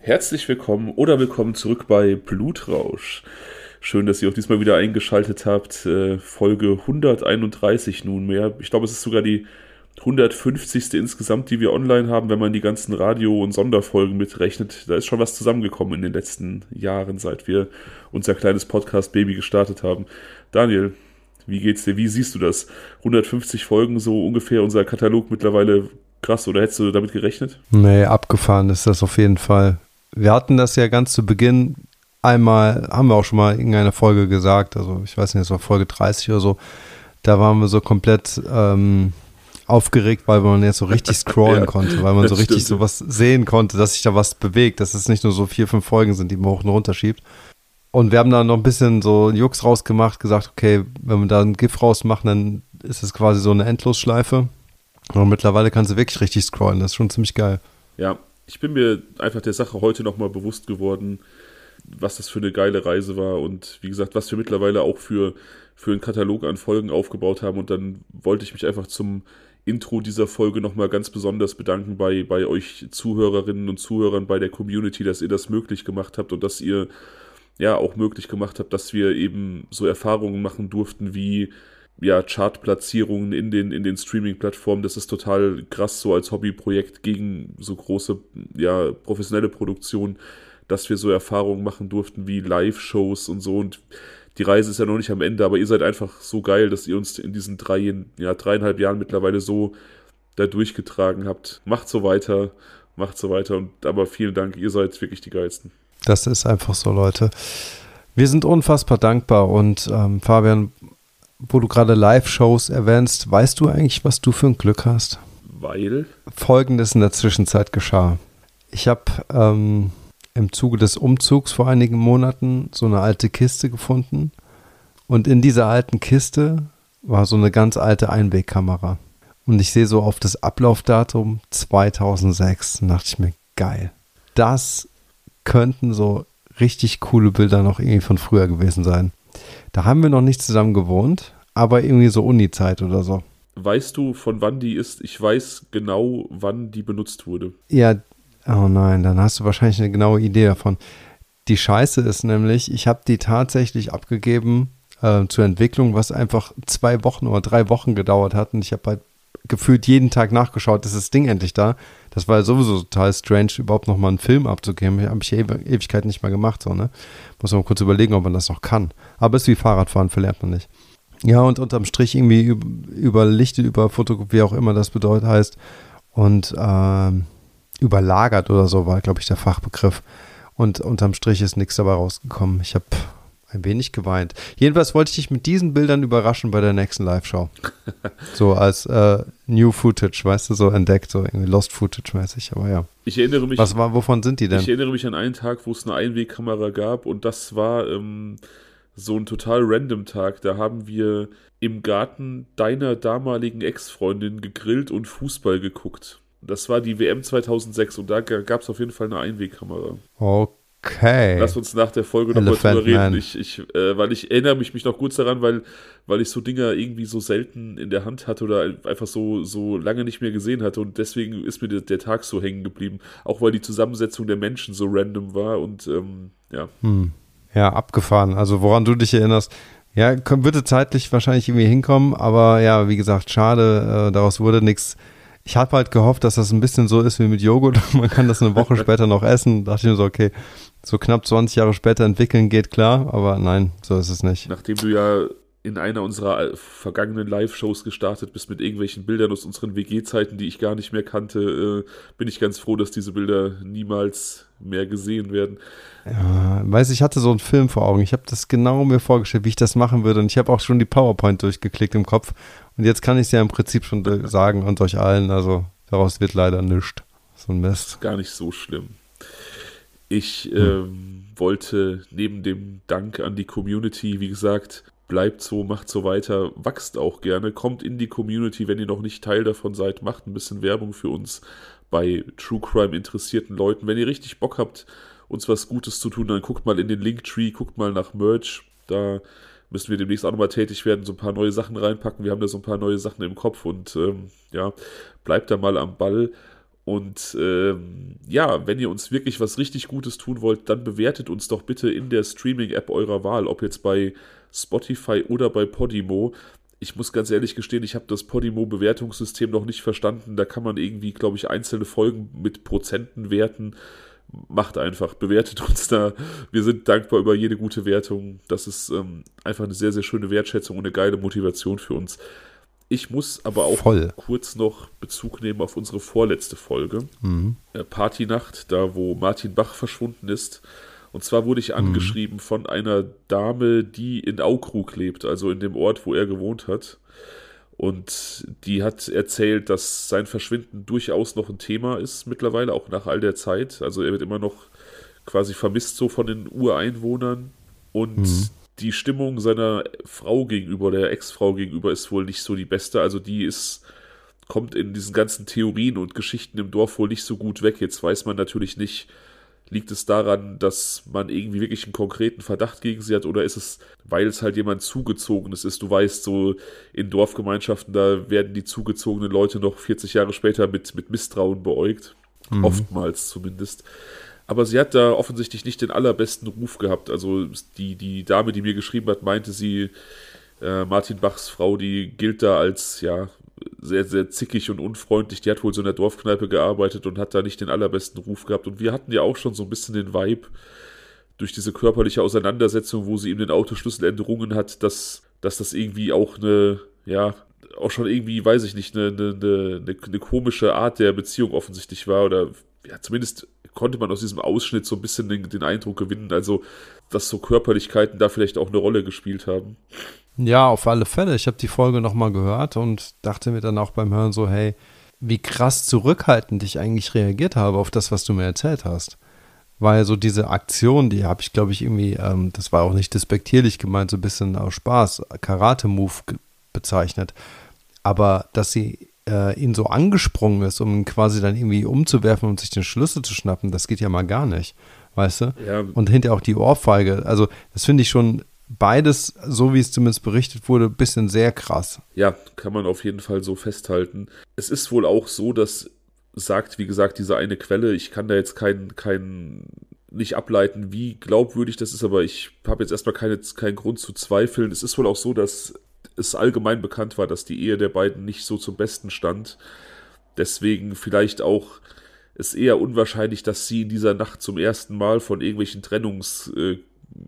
Herzlich willkommen oder willkommen zurück bei Blutrausch. Schön, dass ihr auch diesmal wieder eingeschaltet habt. Folge 131 nunmehr. Ich glaube, es ist sogar die 150. insgesamt, die wir online haben, wenn man die ganzen Radio- und Sonderfolgen mitrechnet. Da ist schon was zusammengekommen in den letzten Jahren, seit wir unser kleines Podcast-Baby gestartet haben. Daniel, wie geht's dir? Wie siehst du das? 150 Folgen, so ungefähr unser Katalog mittlerweile. Krass, oder hättest du damit gerechnet? Nee, abgefahren ist das auf jeden Fall. Wir hatten das ja ganz zu Beginn einmal, haben wir auch schon mal in irgendeiner Folge gesagt, also ich weiß nicht, es war Folge 30 oder so, da waren wir so komplett aufgeregt, weil man jetzt so richtig scrollen konnte, weil man so richtig stimmt. sowas sehen konnte, dass sich da was bewegt, dass es nicht nur so 4, 5 Folgen sind, die man hoch und runter schiebt. Und wir haben da noch ein bisschen so Jux rausgemacht, gesagt, okay, wenn wir da ein GIF rausmachen, dann ist es quasi so eine Endlosschleife. Und mittlerweile kannst du wirklich richtig scrollen, das ist schon ziemlich geil. Ja, ich bin mir einfach der Sache heute nochmal bewusst geworden, was das für eine geile Reise war und wie gesagt, was wir mittlerweile auch für einen Katalog an Folgen aufgebaut haben. Und dann wollte ich mich einfach zum Intro dieser Folge nochmal ganz besonders bedanken bei euch Zuhörerinnen und Zuhörern, bei der Community, dass ihr das möglich gemacht habt und dass ihr ja auch möglich gemacht habt, dass wir eben so Erfahrungen machen durften wie Chartplatzierungen in den Streaming-Plattformen. Das ist total krass, so als Hobbyprojekt gegen so große, professionelle Produktionen, dass wir so Erfahrungen machen durften wie Live-Shows und so. Und die Reise ist ja noch nicht am Ende, aber ihr seid einfach so geil, dass ihr uns in diesen 3,5 Jahren mittlerweile so da durchgetragen habt. Macht so weiter. Und aber vielen Dank, ihr seid wirklich die Geilsten. Das ist einfach so, Leute. Wir sind unfassbar dankbar und Fabian, wo du gerade Live-Shows erwähnst, weißt du eigentlich, was du für ein Glück hast? Weil? Folgendes in der Zwischenzeit geschah. Ich habe im Zuge des Umzugs vor einigen Monaten so eine alte Kiste gefunden und in dieser alten Kiste war so eine ganz alte Einwegkamera. Und ich sehe so auf das Ablaufdatum 2006 und dachte ich mir, geil. Das könnten so richtig coole Bilder noch irgendwie von früher gewesen sein. Da haben wir noch nicht zusammen gewohnt, aber irgendwie so Uni-Zeit oder so. Weißt du, von wann die ist? Ich weiß genau, wann die benutzt wurde. Ja, oh nein, dann hast du wahrscheinlich eine genaue Idee davon. Die Scheiße ist nämlich, ich habe die tatsächlich abgegeben zur Entwicklung, was einfach 2 Wochen oder 3 Wochen gedauert hat. Und ich habe halt gefühlt jeden Tag nachgeschaut, ist das Ding endlich da? Das war sowieso total strange, überhaupt nochmal einen Film abzugeben. Habe ich Ewigkeit nicht mal gemacht, so, ne? Muss man mal kurz überlegen, ob man das noch kann. Aber ist wie Fahrradfahren, verlernt man nicht. Ja, und unterm Strich irgendwie überlichtet, über Foto, wie auch immer das bedeutet, heißt. Und überlagert oder so war, glaube ich, der Fachbegriff. Und unterm Strich ist nichts dabei rausgekommen. Ich habe ein wenig geweint. Jedenfalls wollte ich dich mit diesen Bildern überraschen bei der nächsten Live-Show. So als New Footage, weißt du, so entdeckt, so irgendwie Lost Footage-mäßig, aber ja. Ich erinnere mich. Wovon sind die denn? Ich erinnere mich an einen Tag, wo es eine Einwegkamera gab und das war so ein total random Tag. Da haben wir im Garten deiner damaligen Ex-Freundin gegrillt und Fußball geguckt. Das war die WM 2006 und da gab es auf jeden Fall eine Einwegkamera. Okay. Lass uns nach der Folge nochmal drüber reden. Weil ich erinnere mich noch gut daran, weil ich so Dinger irgendwie so selten in der Hand hatte oder einfach so lange nicht mehr gesehen hatte und deswegen ist mir der Tag so hängen geblieben. Auch weil die Zusammensetzung der Menschen so random war und ja. Ja, abgefahren. Also woran du dich erinnerst, ja, würde zeitlich wahrscheinlich irgendwie hinkommen, aber ja, wie gesagt, schade, daraus wurde nichts. Ich habe halt gehofft, dass das ein bisschen so ist wie mit Joghurt. Man kann das eine Woche später noch essen. Da dachte ich mir so, okay, so knapp 20 Jahre später entwickeln geht klar, aber nein, so ist es nicht. Nachdem du ja in einer unserer vergangenen Live-Shows gestartet bist mit irgendwelchen Bildern aus unseren WG-Zeiten, die ich gar nicht mehr kannte, bin ich ganz froh, dass diese Bilder niemals mehr gesehen werden. Ja, weiß ich hatte so einen Film vor Augen. Ich habe das genau mir vorgestellt, wie ich das machen würde und ich habe auch schon die PowerPoint durchgeklickt im Kopf und jetzt kann ich es ja im Prinzip schon sagen und euch allen, also daraus wird leider nichts. So ein Mist. Gar nicht so schlimm. Ich wollte neben dem Dank an die Community, wie gesagt, bleibt so, macht so weiter, wachst auch gerne, kommt in die Community, wenn ihr noch nicht Teil davon seid, macht ein bisschen Werbung für uns bei True Crime interessierten Leuten. Wenn ihr richtig Bock habt, uns was Gutes zu tun, dann guckt mal in den Linktree, guckt mal nach Merch, da müssen wir demnächst auch nochmal tätig werden, so ein paar neue Sachen reinpacken, wir haben da so ein paar neue Sachen im Kopf und bleibt da mal am Ball Und ja, wenn ihr uns wirklich was richtig Gutes tun wollt, dann bewertet uns doch bitte in der Streaming-App eurer Wahl, ob jetzt bei Spotify oder bei Podimo. Ich muss ganz ehrlich gestehen, ich habe das Podimo-Bewertungssystem noch nicht verstanden. Da kann man irgendwie, glaube ich, einzelne Folgen mit Prozenten werten. Macht einfach, bewertet uns da. Wir sind dankbar über jede gute Wertung. Das ist einfach eine sehr, sehr schöne Wertschätzung und eine geile Motivation für uns. Ich muss aber auch kurz noch Bezug nehmen auf unsere vorletzte Folge. Partynacht, da wo Martin Bach verschwunden ist. Und zwar wurde ich angeschrieben von einer Dame, die in Aukrug lebt, also in dem Ort, wo er gewohnt hat. Und die hat erzählt, dass sein Verschwinden durchaus noch ein Thema ist mittlerweile, auch nach all der Zeit. Also er wird immer noch quasi vermisst so von den Ureinwohnern. Und die Stimmung seiner Frau gegenüber, der Ex-Frau gegenüber, ist wohl nicht so die beste. Also die kommt in diesen ganzen Theorien und Geschichten im Dorf wohl nicht so gut weg. Jetzt weiß man natürlich nicht, liegt es daran, dass man irgendwie wirklich einen konkreten Verdacht gegen sie hat, oder ist es, weil es halt jemand Zugezogenes ist? Du weißt, so in Dorfgemeinschaften, da werden die zugezogenen Leute noch 40 Jahre später mit Misstrauen beäugt. Oftmals zumindest. Aber sie hat da offensichtlich nicht den allerbesten Ruf gehabt. Also die Dame, die mir geschrieben hat, meinte sie, Martin Bachs Frau, die gilt da als, ja, sehr, sehr zickig und unfreundlich. Die hat wohl so in der Dorfkneipe gearbeitet und hat da nicht den allerbesten Ruf gehabt. Und wir hatten ja auch schon so ein bisschen den Vibe durch diese körperliche Auseinandersetzung, wo sie ihm den Autoschlüssel entrungen hat, dass das irgendwie auch eine, ja, auch schon irgendwie, weiß ich nicht, eine komische Art der Beziehung offensichtlich war. Oder ja, zumindest konnte man aus diesem Ausschnitt so ein bisschen den Eindruck gewinnen, also dass so Körperlichkeiten da vielleicht auch eine Rolle gespielt haben. Ja, auf alle Fälle. Ich habe die Folge nochmal gehört und dachte mir dann auch beim Hören so, hey, wie krass zurückhaltend ich eigentlich reagiert habe auf das, was du mir erzählt hast. Weil so diese Aktion, die habe ich, glaube ich, irgendwie, das war auch nicht despektierlich gemeint, so ein bisschen aus Spaß, Karate-Move bezeichnet. Aber dass sie ihn so angesprungen ist, um ihn quasi dann irgendwie umzuwerfen und sich den Schlüssel zu schnappen, das geht ja mal gar nicht, weißt du? Ja. Und hinterher auch die Ohrfeige, also das finde ich schon beides, so wie es zumindest berichtet wurde, ein bisschen sehr krass. Ja, kann man auf jeden Fall so festhalten. Es ist wohl auch so, dass sagt, wie gesagt, diese eine Quelle, ich kann da jetzt nicht ableiten, wie glaubwürdig das ist, aber ich habe jetzt erstmal keinen Grund zu zweifeln. Es ist wohl auch so, dass es allgemein bekannt war, dass die Ehe der beiden nicht so zum Besten stand. Deswegen vielleicht auch es eher unwahrscheinlich, dass sie in dieser Nacht zum ersten Mal von irgendwelchen Trennungsgründen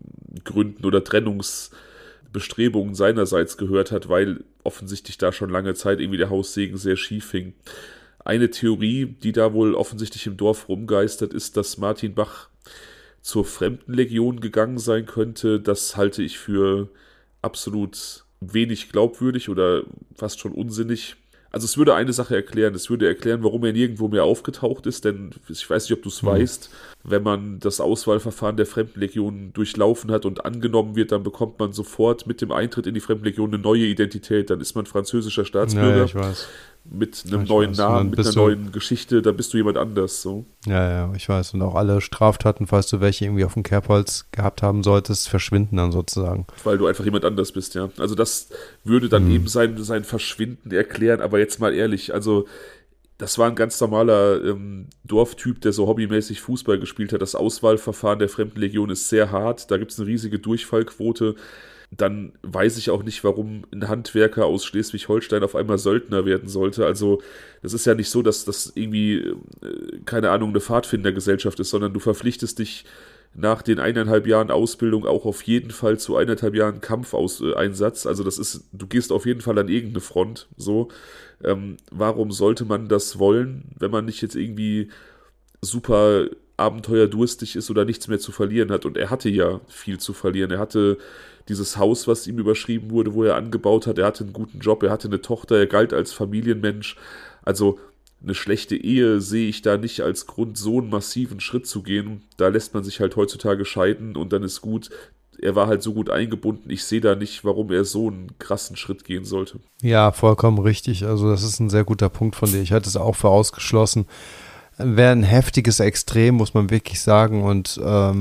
oder Trennungsbestrebungen seinerseits gehört hat, weil offensichtlich da schon lange Zeit irgendwie der Haussegen sehr schief hing. Eine Theorie, die da wohl offensichtlich im Dorf rumgeistert, ist, dass Martin Bach zur Fremdenlegion gegangen sein könnte. Das halte ich für absolut wenig glaubwürdig oder fast schon unsinnig. Also es würde eine Sache erklären. Es würde erklären, warum er nirgendwo mehr aufgetaucht ist, denn ich weiß nicht, ob du es weißt, wenn man das Auswahlverfahren der Fremdenlegion durchlaufen hat und angenommen wird, dann bekommt man sofort mit dem Eintritt in die Fremdenlegion eine neue Identität. Dann ist man französischer Staatsbürger. Ja, ich weiß. Mit einem neuen Namen, mit einer neuen Geschichte, dann bist du jemand anders. So. Ja, ich weiß. Und auch alle Straftaten, falls du welche irgendwie auf dem Kerbholz gehabt haben solltest, verschwinden dann sozusagen. Weil du einfach jemand anders bist, ja. Also das würde dann eben sein Verschwinden erklären, aber jetzt mal ehrlich, also das war ein ganz normaler Dorftyp, der so hobbymäßig Fußball gespielt hat. Das Auswahlverfahren der Fremdenlegion ist sehr hart, da gibt es eine riesige Durchfallquote. Dann weiß ich auch nicht, warum ein Handwerker aus Schleswig-Holstein auf einmal Söldner werden sollte. Also das ist ja nicht so, dass das irgendwie, keine Ahnung, eine Pfadfindergesellschaft ist, sondern du verpflichtest dich nach den 1,5 Jahren Ausbildung auch auf jeden Fall zu 1,5 Jahren Kampfeinsatz. Also das ist, du gehst auf jeden Fall an irgendeine Front. So, warum sollte man das wollen, wenn man nicht jetzt irgendwie super abenteuerdurstig ist oder nichts mehr zu verlieren hat? Und er hatte ja viel zu verlieren. Er hatte dieses Haus, was ihm überschrieben wurde, wo er angebaut hat. Er hatte einen guten Job, er hatte eine Tochter, er galt als Familienmensch. Also eine schlechte Ehe sehe ich da nicht als Grund, so einen massiven Schritt zu gehen. Da lässt man sich halt heutzutage scheiden und dann ist gut. Er war halt so gut eingebunden. Ich sehe da nicht, warum er so einen krassen Schritt gehen sollte. Ja, vollkommen richtig. Also das ist ein sehr guter Punkt von dir. Ich hatte es auch für ausgeschlossen. Wäre ein heftiges Extrem, muss man wirklich sagen. Und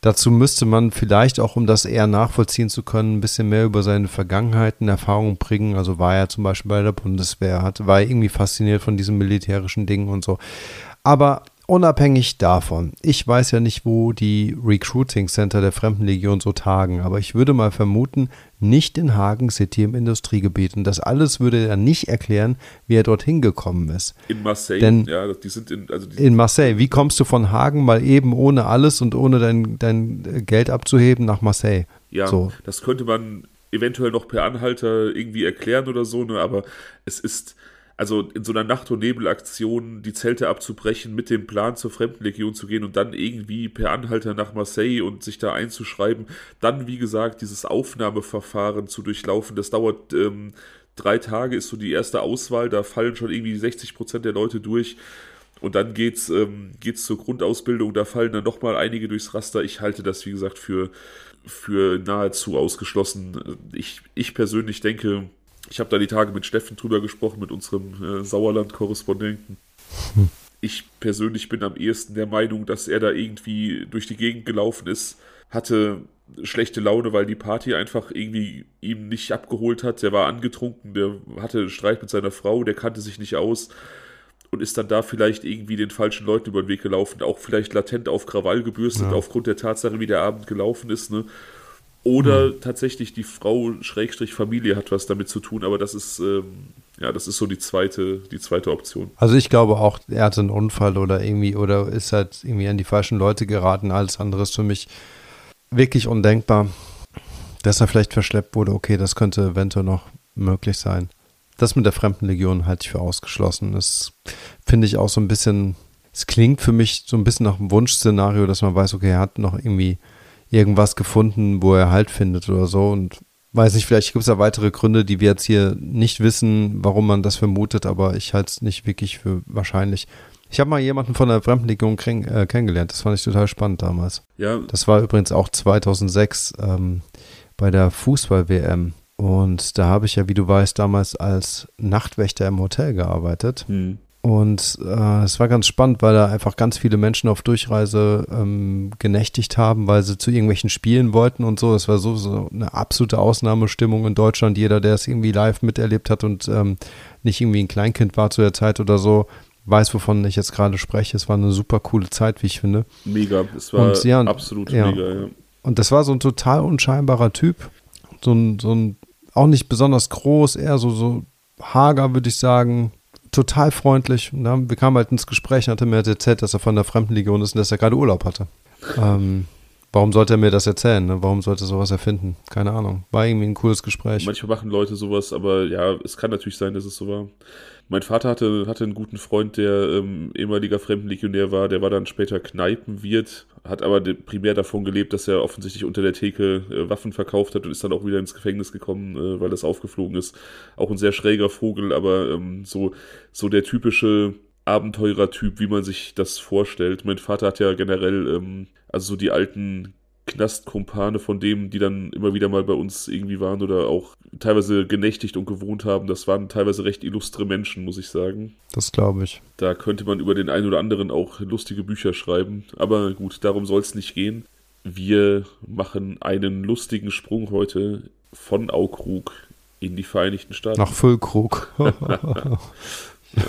Dazu müsste man vielleicht auch, um das eher nachvollziehen zu können, ein bisschen mehr über seine Vergangenheiten Erfahrung bringen. Also war er zum Beispiel bei der Bundeswehr, war er irgendwie fasziniert von diesen militärischen Dingen und so. Aber unabhängig davon, ich weiß ja nicht, wo die Recruiting Center der Fremdenlegion so tagen, aber ich würde mal vermuten, nicht in Hagen City im Industriegebiet. Und das alles würde er nicht erklären, wie er dorthin gekommen ist. In Marseille, Denn ja, die sind in Marseille. Wie kommst du von Hagen mal eben ohne alles und ohne dein Geld abzuheben nach Marseille? Ja, so. Das könnte man eventuell noch per Anhalter irgendwie erklären oder so, ne? Aber es ist, also in so einer Nacht- und Nebelaktion die Zelte abzubrechen, mit dem Plan zur Fremdenlegion zu gehen und dann irgendwie per Anhalter nach Marseille und sich da einzuschreiben, dann wie gesagt dieses Aufnahmeverfahren zu durchlaufen, das dauert 3 Tage, ist so die erste Auswahl, da fallen schon irgendwie 60% der Leute durch. Und dann geht's zur Grundausbildung, da fallen dann nochmal einige durchs Raster. Ich halte das, wie gesagt, für nahezu ausgeschlossen. Ich persönlich denke, ich habe da die Tage mit Steffen drüber gesprochen, mit unserem Sauerland-Korrespondenten. Ich persönlich bin am ehesten der Meinung, dass er da irgendwie durch die Gegend gelaufen ist, hatte schlechte Laune, weil die Party einfach irgendwie ihm nicht abgeholt hat. Der war angetrunken, der hatte Streit mit seiner Frau, der kannte sich nicht aus und ist dann da vielleicht irgendwie den falschen Leuten über den Weg gelaufen, auch vielleicht latent auf Krawall gebürstet, aufgrund der Tatsache, wie der Abend gelaufen ist, ne? Oder tatsächlich die Frau / Familie hat was damit zu tun, aber das ist so die zweite Option. Also ich glaube auch, er hatte einen Unfall oder ist halt irgendwie an die falschen Leute geraten. Alles andere ist für mich wirklich undenkbar. Dass er vielleicht verschleppt wurde, okay, das könnte eventuell noch möglich sein. Das mit der Fremdenlegion halte ich für ausgeschlossen. Das finde ich auch so ein bisschen, es klingt für mich so ein bisschen nach einem Wunschszenario, dass man weiß, okay, er hat noch irgendwie irgendwas gefunden, wo er Halt findet oder so, und weiß nicht, vielleicht gibt es da weitere Gründe, die wir jetzt hier nicht wissen, warum man das vermutet, aber ich halte es nicht wirklich für wahrscheinlich. Ich habe mal jemanden von der Fremdenlegion kennengelernt, das fand ich total spannend damals. Ja. Das war übrigens auch 2006 bei der Fußball-WM, und da habe ich ja, wie du weißt, damals als Nachtwächter im Hotel gearbeitet. Und es war ganz spannend, weil da einfach ganz viele Menschen auf Durchreise genächtigt haben, weil sie zu irgendwelchen Spielen wollten und so. Es war so eine absolute Ausnahmestimmung in Deutschland. Jeder, der es irgendwie live miterlebt hat und nicht irgendwie ein Kleinkind war zu der Zeit oder so, weiß, wovon ich jetzt gerade spreche. Es war eine super coole Zeit, wie ich finde. Mega, es war absolut mega, ja. Und das war so ein total unscheinbarer Typ. So ein auch nicht besonders groß, eher so hager, würde ich sagen. Total freundlich. Und wir kamen halt ins Gespräch und hat er mir erzählt, dass er von der Fremdenlegion ist und dass er gerade Urlaub hatte. Warum sollte er mir das erzählen? Ne? Warum sollte er sowas erfinden? Keine Ahnung. War irgendwie ein cooles Gespräch. Manchmal machen Leute sowas, aber ja, es kann natürlich sein, dass es so war. Mein Vater hatte einen guten Freund, der ehemaliger Fremdenlegionär war. Der war dann später Kneipenwirt, hat aber primär davon gelebt, dass er offensichtlich unter der Theke Waffen verkauft hat und ist dann auch wieder ins Gefängnis gekommen, weil das aufgeflogen ist. Auch ein sehr schräger Vogel, aber so der typische Abenteurertyp, wie man sich das vorstellt. Mein Vater hat ja generell, also so die alten Knastkumpane von dem, die dann immer wieder mal bei uns irgendwie waren oder auch teilweise genächtigt und gewohnt haben, das waren teilweise recht illustre Menschen, muss ich sagen. Das glaube ich. Da könnte man über den einen oder anderen auch lustige Bücher schreiben. Aber gut, darum soll es nicht gehen. Wir machen einen lustigen Sprung heute von Aukrug in die Vereinigten Staaten. Nach Füllkrug. Ja.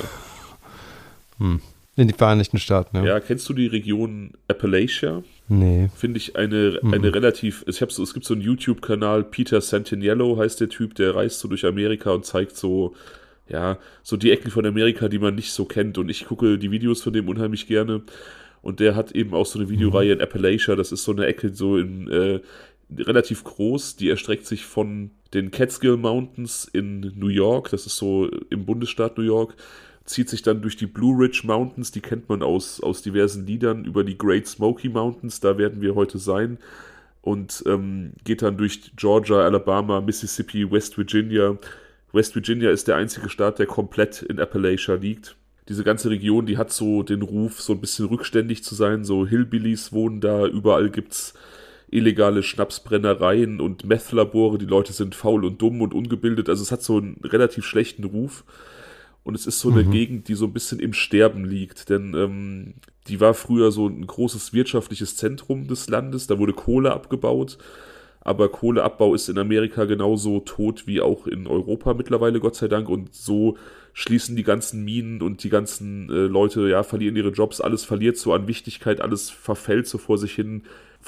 In die Vereinigten Staaten, ja. Ja, kennst du die Region Appalachia? Nee. Finde ich eine relativ, es gibt so einen YouTube-Kanal, Peter Santiniello heißt der Typ, der reist so durch Amerika und zeigt so die Ecken von Amerika, die man nicht so kennt, und ich gucke die Videos von dem unheimlich gerne, und der hat eben auch so eine Videoreihe in Appalachia, das ist so eine Ecke so in relativ groß, die erstreckt sich von den Catskill Mountains in New York, das ist so im Bundesstaat New York, zieht sich dann durch die Blue Ridge Mountains, die kennt man aus diversen Liedern, über die Great Smoky Mountains, da werden wir heute sein, und geht dann durch Georgia, Alabama, Mississippi, West Virginia. West Virginia ist der einzige Staat, der komplett in Appalachia liegt. Diese ganze Region, die hat so den Ruf, so ein bisschen rückständig zu sein, so Hillbillies wohnen da, überall gibt's illegale Schnapsbrennereien und Meth-Labore, die Leute sind faul und dumm und ungebildet, also es hat so einen relativ schlechten Ruf. Und es ist so eine Gegend, die so ein bisschen im Sterben liegt, denn Die war früher so ein großes wirtschaftliches Zentrum des Landes, da wurde Kohle abgebaut, aber Kohleabbau ist in Amerika genauso tot wie auch in Europa mittlerweile, Gott sei Dank, und so schließen die ganzen Minen und die ganzen Leute, ja, verlieren ihre Jobs, alles verliert so an Wichtigkeit, alles verfällt so vor sich hin,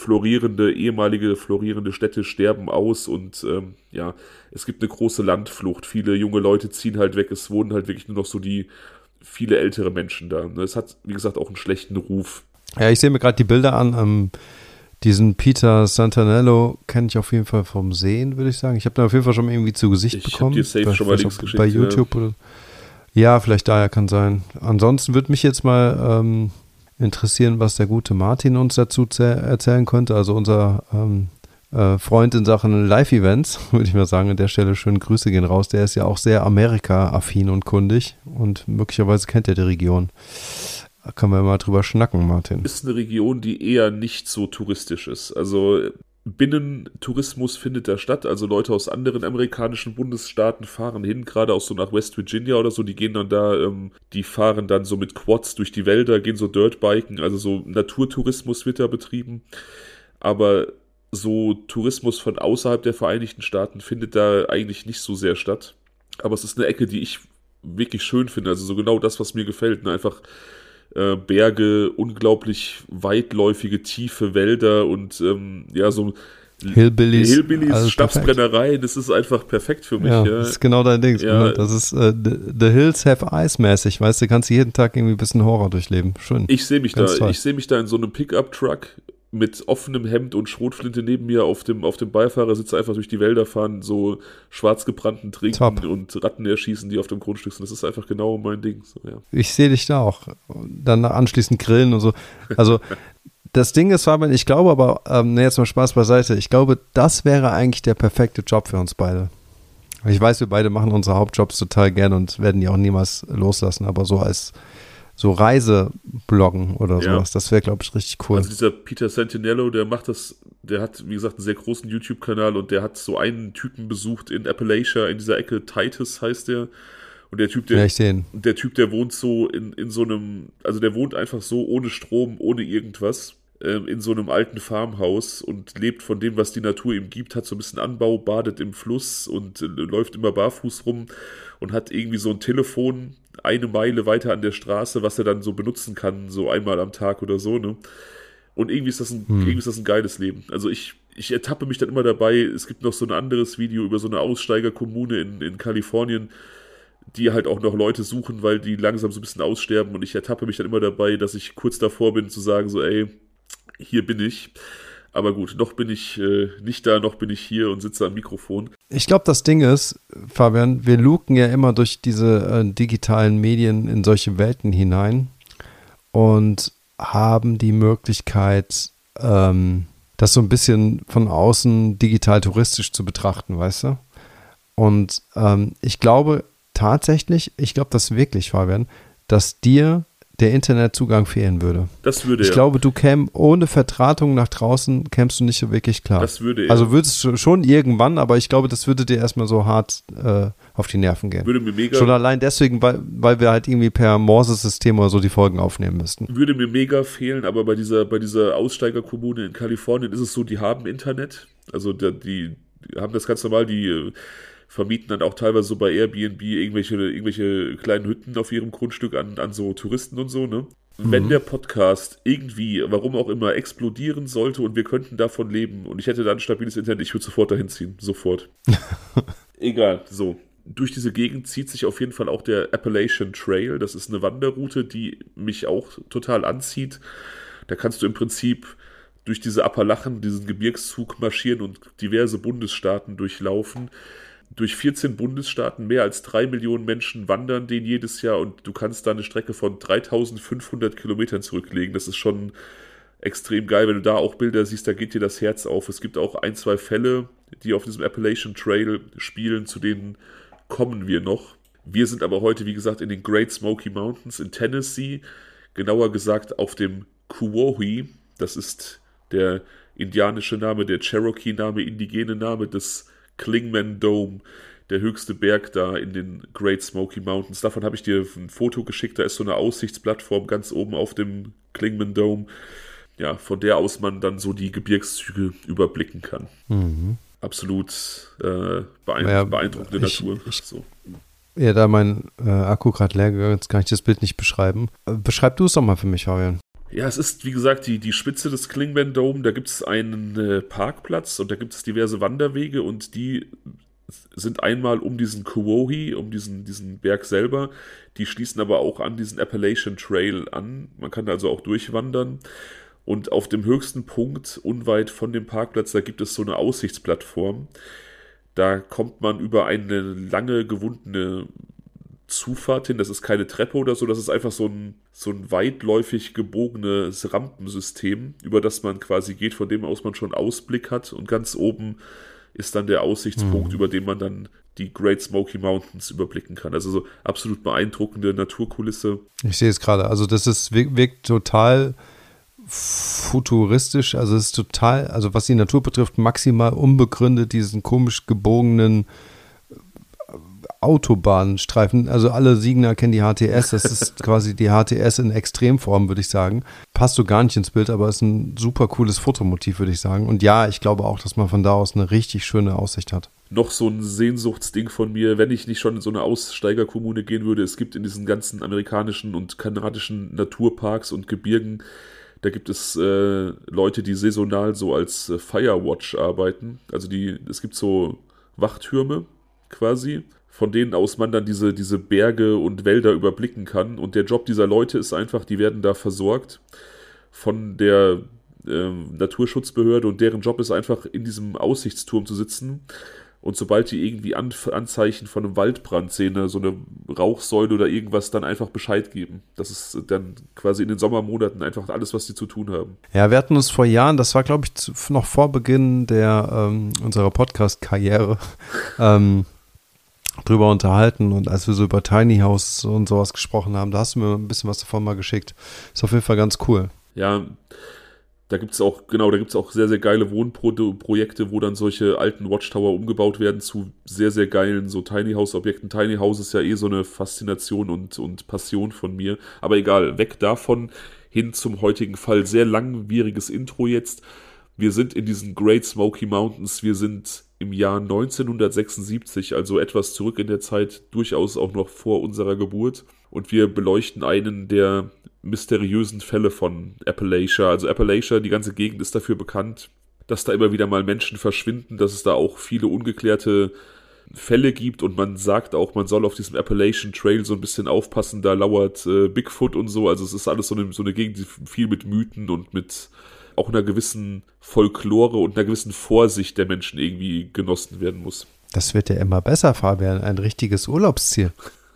ehemalige florierende Städte sterben aus und ja, es gibt eine große Landflucht, viele junge Leute ziehen halt weg, es wohnen halt wirklich nur noch so viele ältere Menschen da. Es hat, wie gesagt, auch einen schlechten Ruf. Ja, ich sehe mir gerade die Bilder an. Diesen Peter Santanello kenne ich auf jeden Fall vom Sehen, würde ich sagen. Ich habe da auf jeden Fall schon irgendwie zu Gesicht bekommen. Ich habe dir safe schon mal Links geschickt. Bei YouTube oder. Ja, vielleicht daher kann sein. Ansonsten würde mich jetzt mal interessieren, was der gute Martin uns dazu erzählen könnte. Also unser Freund in Sachen Live-Events, würde ich mal sagen. An der Stelle schöne Grüße gehen raus. Der ist ja auch sehr Amerika-affin und kundig und möglicherweise kennt er die Region. Da können wir mal drüber schnacken, Martin. Ist eine Region, die eher nicht so touristisch ist. Also Binnentourismus findet da statt. Also Leute aus anderen amerikanischen Bundesstaaten fahren hin, gerade auch so nach West Virginia oder so. Die gehen dann da, die fahren dann so mit Quads durch die Wälder, gehen so Dirtbiken. Also so Naturtourismus wird da betrieben. Aber so Tourismus von außerhalb der Vereinigten Staaten findet da eigentlich nicht so sehr statt. Aber es ist eine Ecke, die ich wirklich schön finde. Also so genau das, was mir gefällt. Ne? Einfach Berge, unglaublich weitläufige, tiefe Wälder und ja, so Hillbillies, Schnapsbrennereien, das ist einfach perfekt für mich. Ja, ja. Das ist genau dein Ding. Ja. Das ist The Hills Have Eyes mäßig, weißt du, kannst jeden Tag irgendwie ein bisschen Horror durchleben. Schön. Ich sehe mich da in so einem Pickup-Truck mit offenem Hemd und Schrotflinte neben mir auf dem Beifahrersitz einfach durch die Wälder fahren, so schwarzgebrannten trinken Top. Und Ratten erschießen, die auf dem Grundstück sind. Das ist einfach genau mein Ding. So, ja. Ich sehe dich da auch. Dann anschließend grillen und so. Also das Ding ist, Fabian, ich glaube aber, jetzt mal Spaß beiseite, ich glaube, das wäre eigentlich der perfekte Job für uns beide. Ich weiß, wir beide machen unsere Hauptjobs total gerne und werden die auch niemals loslassen, aber so als so Reisebloggen oder sowas, das wäre, glaube ich, richtig cool. Also dieser Peter Santanello, der hat, wie gesagt, einen sehr großen YouTube-Kanal und der hat so einen Typen besucht in Appalachia, in dieser Ecke, Titus heißt der. Und der Typ, der wohnt so in so einem, also der wohnt einfach so ohne Strom, ohne irgendwas, in so einem alten Farmhaus und lebt von dem, was die Natur ihm gibt, hat so ein bisschen Anbau, badet im Fluss und läuft immer barfuß rum und hat irgendwie so ein Telefon 1 Meile weiter an der Straße, was er dann so benutzen kann, so einmal am Tag oder so, ne? Und irgendwie ist das ein geiles Leben. Also ich ertappe mich dann immer dabei, es gibt noch so ein anderes Video über so eine Aussteigerkommune in Kalifornien, die halt auch noch Leute suchen, weil die langsam so ein bisschen aussterben und ich ertappe mich dann immer dabei, dass ich kurz davor bin zu sagen so, ey, hier bin ich. Aber gut, noch bin ich nicht da, noch bin ich hier und sitze am Mikrofon. Ich glaube, das Ding ist, Fabian, wir luken ja immer durch diese digitalen Medien in solche Welten hinein und haben die Möglichkeit, das so ein bisschen von außen digital touristisch zu betrachten, weißt du? Und ich glaube tatsächlich, das wirklich, Fabian, dass dir der Internetzugang fehlen würde. Das würde Ich glaube, du ohne Vertratung nach draußen kämst du nicht so wirklich klar. Das würde Also würdest du schon irgendwann, aber ich glaube, das würde dir erstmal so hart auf die Nerven gehen. Würde mir mega, schon allein deswegen, weil wir halt irgendwie per Morse-System oder so die Folgen aufnehmen müssten. Würde mir mega fehlen, aber bei dieser Aussteigerkommune in Kalifornien ist es so, die haben Internet. Also die haben das ganz normal, die vermieten dann auch teilweise so bei Airbnb irgendwelche kleinen Hütten auf ihrem Grundstück an so Touristen und so, ne? Wenn der Podcast irgendwie, warum auch immer, explodieren sollte und wir könnten davon leben und ich hätte dann stabiles Internet, ich würde sofort dahin ziehen. Sofort. Egal, so. Durch diese Gegend zieht sich auf jeden Fall auch der Appalachian Trail. Das ist eine Wanderroute, die mich auch total anzieht. Da kannst du im Prinzip durch diese Appalachen, diesen Gebirgszug marschieren und diverse Bundesstaaten durchlaufen. Durch 14 Bundesstaaten, mehr als 3 Millionen Menschen wandern den jedes Jahr und du kannst da eine Strecke von 3500 Kilometern zurücklegen. Das ist schon extrem geil, wenn du da auch Bilder siehst, da geht dir das Herz auf. Es gibt auch 1, 2 Fälle, die auf diesem Appalachian Trail spielen, zu denen kommen wir noch. Wir sind aber heute, wie gesagt, in den Great Smoky Mountains in Tennessee, genauer gesagt auf dem Kuwauhi. Das ist der indianische Name, der Cherokee-Name, indigene Name des Clingman Dome, der höchste Berg da in den Great Smoky Mountains. Davon habe ich dir ein Foto geschickt, da ist so eine Aussichtsplattform ganz oben auf dem Clingman Dome, ja, von der aus man dann so die Gebirgszüge überblicken kann. Absolut beeindruckende Natur. Da mein Akku gerade leer gegangen ist, kann ich das Bild nicht beschreiben. Beschreib du es doch mal für mich, Fabian. Ja, es ist, wie gesagt, die Spitze des Clingman Dome. Da gibt es einen Parkplatz und da gibt es diverse Wanderwege und die sind einmal um diesen Kuohi, um diesen Berg selber. Die schließen aber auch an diesen Appalachian Trail an. Man kann da also auch durchwandern. Und auf dem höchsten Punkt, unweit von dem Parkplatz, da gibt es so eine Aussichtsplattform. Da kommt man über eine lange gewundene Zufahrt hin. Das ist keine Treppe oder so, das ist einfach so ein weitläufig gebogenes Rampensystem, über das man quasi geht, von dem aus man schon Ausblick hat. Und ganz oben ist dann der Aussichtspunkt, über den man dann die Great Smoky Mountains überblicken kann. Also so absolut beeindruckende Naturkulisse. Ich sehe es gerade. Also das wirkt total futuristisch. Also es ist total, also was die Natur betrifft, maximal unbegründet, diesen komisch gebogenen Autobahnstreifen. Also alle Siegner kennen die HTS. Das ist quasi die HTS in Extremform, würde ich sagen. Passt so gar nicht ins Bild, aber ist ein super cooles Fotomotiv, würde ich sagen. Und ja, ich glaube auch, dass man von da aus eine richtig schöne Aussicht hat. Noch so ein Sehnsuchtsding von mir, wenn ich nicht schon in so eine Aussteigerkommune gehen würde. Es gibt in diesen ganzen amerikanischen und kanadischen Naturparks und Gebirgen, da gibt es Leute, die saisonal so als Firewatch arbeiten. Also es gibt so Wachtürme quasi, von denen aus man dann diese Berge und Wälder überblicken kann. Und der Job dieser Leute ist einfach, die werden da versorgt von der Naturschutzbehörde und deren Job ist einfach, in diesem Aussichtsturm zu sitzen. Und sobald die irgendwie Anzeichen von einem Waldbrand sehen, so eine Rauchsäule oder irgendwas, dann einfach Bescheid geben. Das ist dann quasi in den Sommermonaten einfach alles, was die zu tun haben. Ja, wir hatten uns vor Jahren, das war glaube ich noch vor Beginn unserer Podcast-Karriere, drüber unterhalten und als wir so über Tiny House und sowas gesprochen haben, da hast du mir ein bisschen was davon mal geschickt. Ist auf jeden Fall ganz cool. Ja, da gibt es auch sehr, sehr geile Wohnprojekte, wo dann solche alten Watchtower umgebaut werden zu sehr, sehr geilen so Tiny House-Objekten. Tiny House ist ja so eine Faszination und Passion von mir. Aber egal, weg davon, hin zum heutigen Fall. Sehr langwieriges Intro jetzt. Wir sind in diesen Great Smoky Mountains, wir sind im Jahr 1976, also etwas zurück in der Zeit, durchaus auch noch vor unserer Geburt. Und wir beleuchten einen der mysteriösen Fälle von Appalachia. Also Appalachia, die ganze Gegend ist dafür bekannt, dass da immer wieder mal Menschen verschwinden, dass es da auch viele ungeklärte Fälle gibt und man sagt auch, man soll auf diesem Appalachian Trail so ein bisschen aufpassen, da lauert Bigfoot und so. Also es ist alles so eine Gegend, die viel mit Mythen und mit auch einer gewissen Folklore und einer gewissen Vorsicht der Menschen irgendwie genossen werden muss. Das wird ja immer besser, Fabian. Ein richtiges Urlaubsziel.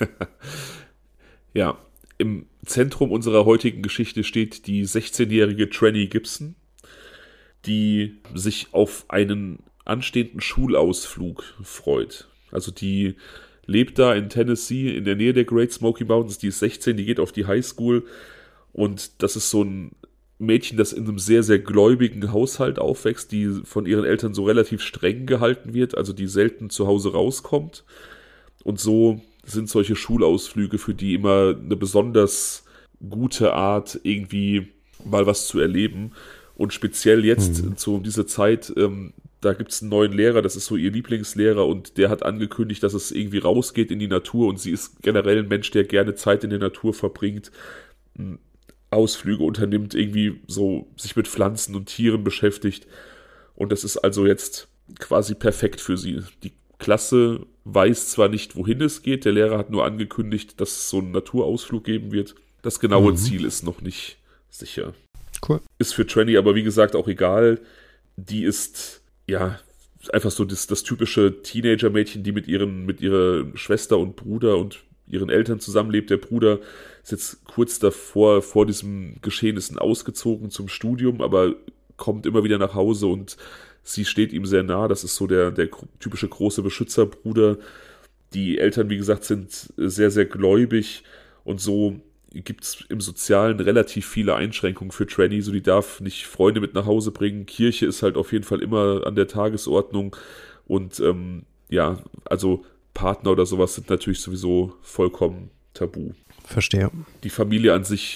Ja, im Zentrum unserer heutigen Geschichte steht die 16-jährige Tranny Gibson, die sich auf einen anstehenden Schulausflug freut. Also die lebt da in Tennessee in der Nähe der Great Smoky Mountains, die ist 16, die geht auf die Highschool und das ist so ein Mädchen, das in einem sehr, sehr gläubigen Haushalt aufwächst, die von ihren Eltern so relativ streng gehalten wird, also die selten zu Hause rauskommt. Und so sind solche Schulausflüge für die immer eine besonders gute Art, irgendwie mal was zu erleben. Und speziell jetzt zu dieser Zeit, da gibt es einen neuen Lehrer, das ist so ihr Lieblingslehrer und der hat angekündigt, dass es irgendwie rausgeht in die Natur und sie ist generell ein Mensch, der gerne Zeit in der Natur verbringt, Ausflüge unternimmt, irgendwie so sich mit Pflanzen und Tieren beschäftigt. Und das ist also jetzt quasi perfekt für sie. Die Klasse weiß zwar nicht, wohin es geht, der Lehrer hat nur angekündigt, dass es so einen Naturausflug geben wird. Das genaue Ziel ist noch nicht sicher. Cool. Ist für Tranny aber wie gesagt auch egal. Die ist ja einfach so das typische Teenager-Mädchen, die mit ihrer Schwester und Bruder und ihren Eltern zusammenlebt. Der Bruder ist jetzt kurz davor, vor diesem Geschehnissen ausgezogen zum Studium, aber kommt immer wieder nach Hause und sie steht ihm sehr nah. Das ist so der typische große Beschützerbruder. Die Eltern, wie gesagt, sind sehr, sehr gläubig und so gibt es im Sozialen relativ viele Einschränkungen für Tranny. So, die darf nicht Freunde mit nach Hause bringen. Kirche ist halt auf jeden Fall immer an der Tagesordnung und ja, also Partner oder sowas sind natürlich sowieso vollkommen tabu. Verstehe. Die Familie an sich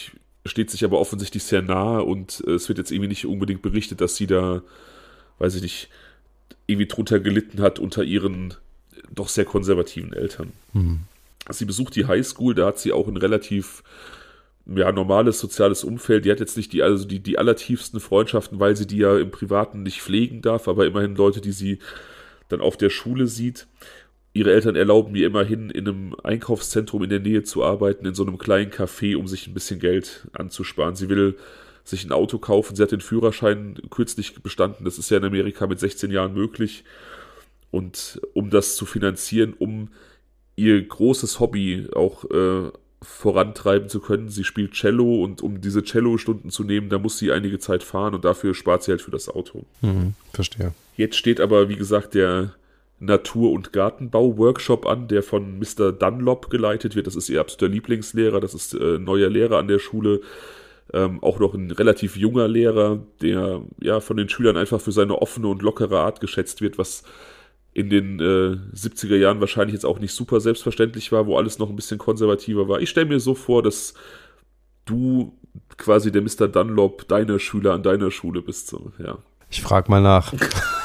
steht sich aber offensichtlich sehr nahe und es wird jetzt irgendwie nicht unbedingt berichtet, dass sie da, weiß ich nicht, irgendwie drunter gelitten hat unter ihren doch sehr konservativen Eltern. Sie besucht die Highschool, da hat sie auch ein relativ normales soziales Umfeld. Die hat jetzt nicht die allertiefsten Freundschaften, weil sie die ja im Privaten nicht pflegen darf, aber immerhin Leute, die sie dann auf der Schule sieht. Ihre Eltern erlauben ihr immerhin, in einem Einkaufszentrum in der Nähe zu arbeiten, in so einem kleinen Café, um sich ein bisschen Geld anzusparen. Sie will sich ein Auto kaufen. Sie hat den Führerschein kürzlich bestanden. Das ist ja in Amerika mit 16 Jahren möglich. Und um das zu finanzieren, um ihr großes Hobby auch vorantreiben zu können, sie spielt Cello und um diese Cello-Stunden zu nehmen, da muss sie einige Zeit fahren und dafür spart sie halt für das Auto. Verstehe. Jetzt steht aber, wie gesagt, der Natur- und Gartenbau-Workshop an, der von Mr. Dunlop geleitet wird. Das ist ihr absoluter Lieblingslehrer, das ist neuer Lehrer an der Schule. Auch noch ein relativ junger Lehrer, der ja von den Schülern einfach für seine offene und lockere Art geschätzt wird, was in den 70er Jahren wahrscheinlich jetzt auch nicht super selbstverständlich war, wo alles noch ein bisschen konservativer war. Ich stelle mir so vor, dass du quasi der Mr. Dunlop deiner Schüler an deiner Schule bist. So, ja. Ich frage mal nach.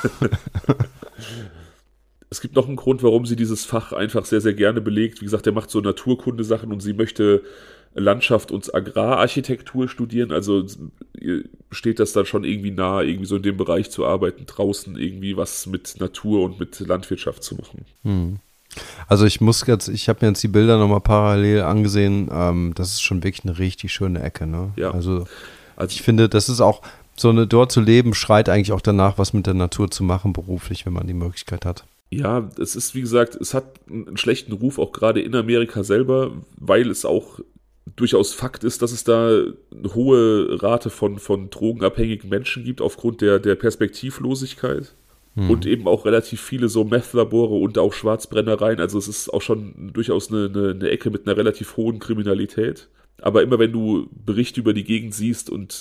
Es gibt noch einen Grund, warum sie dieses Fach einfach sehr, sehr gerne belegt. Wie gesagt, er macht so Naturkunde-Sachen und sie möchte Landschaft und Agrararchitektur studieren. Also steht das dann schon irgendwie nahe, irgendwie so in dem Bereich zu arbeiten, draußen irgendwie was mit Natur und mit Landwirtschaft zu machen. Also ich habe mir jetzt die Bilder nochmal parallel angesehen. Das ist schon wirklich eine richtig schöne Ecke, ne? Ja. Also ich finde, das ist auch dort zu leben, schreit eigentlich auch danach, was mit der Natur zu machen, beruflich, wenn man die Möglichkeit hat. Ja, es ist, wie gesagt, es hat einen schlechten Ruf, auch gerade in Amerika selber, weil es auch durchaus Fakt ist, dass es da eine hohe Rate von drogenabhängigen Menschen gibt, aufgrund der Perspektivlosigkeit. Und eben auch relativ viele so Meth-Labore und auch Schwarzbrennereien. Also es ist auch schon durchaus eine Ecke mit einer relativ hohen Kriminalität. Aber immer wenn du Berichte über die Gegend siehst und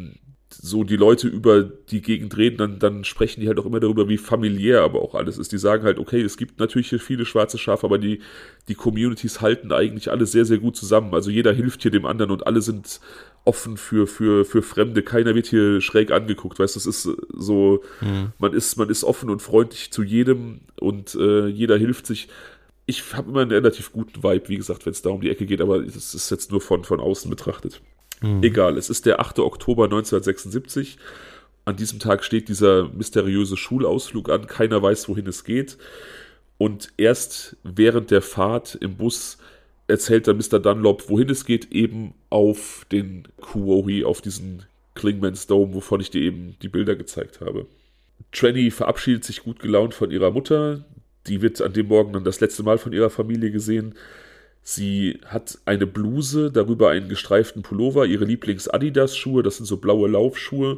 so die Leute über die Gegend reden, dann sprechen die halt auch immer darüber, wie familiär aber auch alles ist. Die sagen halt, okay, es gibt natürlich hier viele schwarze Schafe, aber die Communities halten eigentlich alle sehr, sehr gut zusammen. Also jeder hilft hier dem anderen und alle sind offen für Fremde. Keiner wird hier schräg angeguckt, weißt du, es ist so, man ist offen und freundlich zu jedem und jeder hilft sich. Ich habe immer einen relativ guten Vibe, wie gesagt, wenn es da um die Ecke geht, aber das ist jetzt nur von außen betrachtet. Egal, es ist der 8. Oktober 1976. An diesem Tag steht dieser mysteriöse Schulausflug an. Keiner weiß, wohin es geht. Und erst während der Fahrt im Bus erzählt dann Mr. Dunlop, wohin es geht, eben auf den Kuohi, auf diesen Clingman's Dome, wovon ich dir eben die Bilder gezeigt habe. Tranny verabschiedet sich gut gelaunt von ihrer Mutter. Die wird an dem Morgen dann das letzte Mal von ihrer Familie gesehen. Sie hat eine Bluse, darüber einen gestreiften Pullover, ihre Lieblings-Adidas-Schuhe, das sind so blaue Laufschuhe.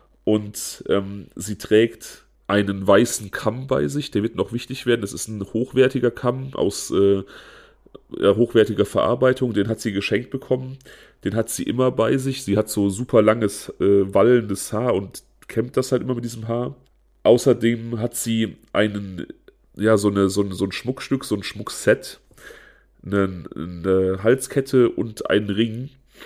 Und sie trägt einen weißen Kamm bei sich, der wird noch wichtig werden. Das ist ein hochwertiger Kamm aus hochwertiger Verarbeitung, den hat sie geschenkt bekommen. Den hat sie immer bei sich. Sie hat so super langes, wallendes Haar und kämmt das halt immer mit diesem Haar. Außerdem hat sie so ein Schmuckstück, so ein Schmuckset, eine Halskette und einen Ring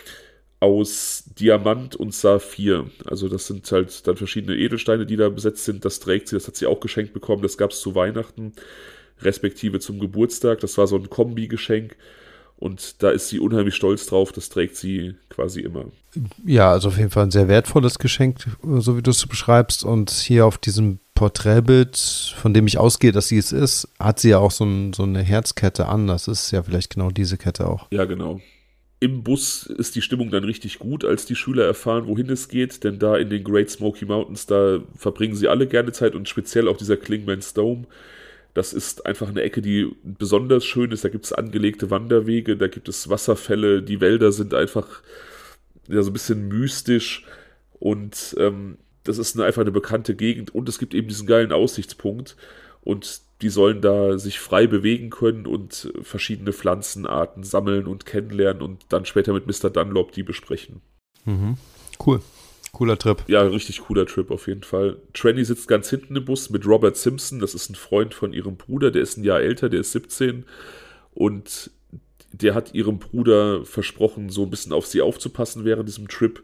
aus Diamant und Saphir. Also das sind halt dann verschiedene Edelsteine, die da besetzt sind. Das trägt sie, das hat sie auch geschenkt bekommen. Das gab es zu Weihnachten, respektive zum Geburtstag. Das war so ein Kombi-Geschenk. Und da ist sie unheimlich stolz drauf. Das trägt sie quasi immer. Ja, also auf jeden Fall ein sehr wertvolles Geschenk, so wie du es beschreibst. Und hier auf diesem Porträtbild, von dem ich ausgehe, dass sie es ist, hat sie ja auch so eine Herzkette an. Das ist ja vielleicht genau diese Kette auch. Ja, genau. Im Bus ist die Stimmung dann richtig gut, als die Schüler erfahren, wohin es geht, denn da in den Great Smoky Mountains, da verbringen sie alle gerne Zeit und speziell auch dieser Clingman's Dome. Das ist einfach eine Ecke, die besonders schön ist. Da gibt es angelegte Wanderwege, da gibt es Wasserfälle, die Wälder sind einfach so ein bisschen mystisch und das ist einfach eine bekannte Gegend und es gibt eben diesen geilen Aussichtspunkt und die sollen da sich frei bewegen können und verschiedene Pflanzenarten sammeln und kennenlernen und dann später mit Mr. Dunlop die besprechen. Cool. Cooler Trip. Ja, richtig cooler Trip auf jeden Fall. Tranny sitzt ganz hinten im Bus mit Robert Simpson, das ist ein Freund von ihrem Bruder, der ist ein Jahr älter, der ist 17 und der hat ihrem Bruder versprochen, so ein bisschen auf sie aufzupassen während diesem Trip.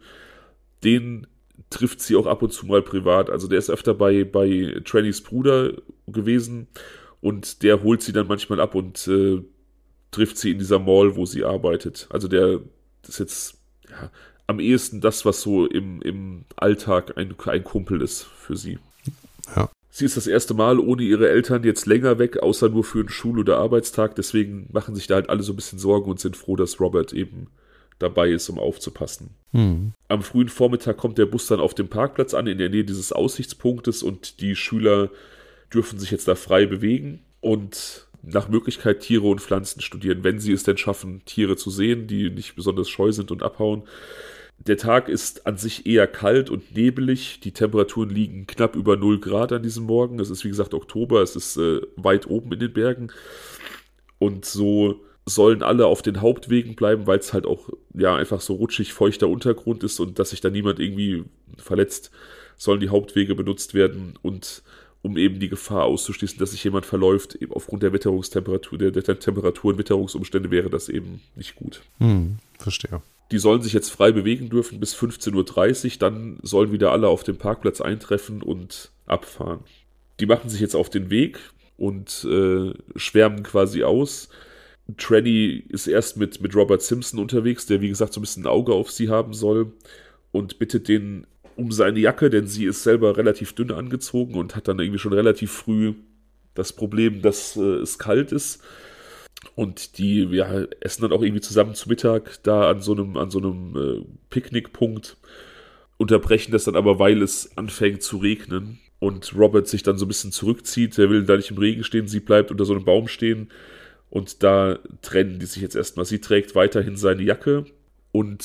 Den trifft sie auch ab und zu mal privat. Also der ist öfter bei Trannys Bruder gewesen und der holt sie dann manchmal ab und trifft sie in dieser Mall, wo sie arbeitet. Also der ist jetzt am ehesten das, was so im Alltag ein Kumpel ist für sie. Ja. Sie ist das erste Mal ohne ihre Eltern jetzt länger weg, außer nur für einen Schul- oder Arbeitstag. Deswegen machen sich da halt alle so ein bisschen Sorgen und sind froh, dass Robert eben dabei ist, um aufzupassen. Am frühen Vormittag kommt der Bus dann auf dem Parkplatz an, in der Nähe dieses Aussichtspunktes, und die Schüler dürfen sich jetzt da frei bewegen und nach Möglichkeit Tiere und Pflanzen studieren, wenn sie es denn schaffen, Tiere zu sehen, die nicht besonders scheu sind und abhauen. Der Tag ist an sich eher kalt und nebelig. Die Temperaturen liegen knapp über 0 Grad an diesem Morgen. Es ist, wie gesagt, Oktober. Es ist weit oben in den Bergen. Und so sollen alle auf den Hauptwegen bleiben, weil es halt auch einfach so rutschig, feuchter Untergrund ist und dass sich da niemand irgendwie verletzt, sollen die Hauptwege benutzt werden. Und um eben die Gefahr auszuschließen, dass sich jemand verläuft, eben aufgrund der Witterungstemperatur, der Temperaturen, Witterungsumstände wäre das eben nicht gut. Verstehe. Die sollen sich jetzt frei bewegen dürfen bis 15:30 Uhr, dann sollen wieder alle auf dem Parkplatz eintreffen und abfahren. Die machen sich jetzt auf den Weg und schwärmen quasi aus. Tranny ist erst mit Robert Simpson unterwegs, der wie gesagt so ein bisschen ein Auge auf sie haben soll, und bittet den um seine Jacke, denn sie ist selber relativ dünn angezogen und hat dann irgendwie schon relativ früh das Problem, dass es kalt ist. Und die essen dann auch irgendwie zusammen zu Mittag da an so einem Picknickpunkt, unterbrechen das dann aber, weil es anfängt zu regnen und Robert sich dann so ein bisschen zurückzieht. Er will da nicht im Regen stehen, sie bleibt unter so einem Baum stehen und da trennen die sich jetzt erstmal. Sie trägt weiterhin seine Jacke und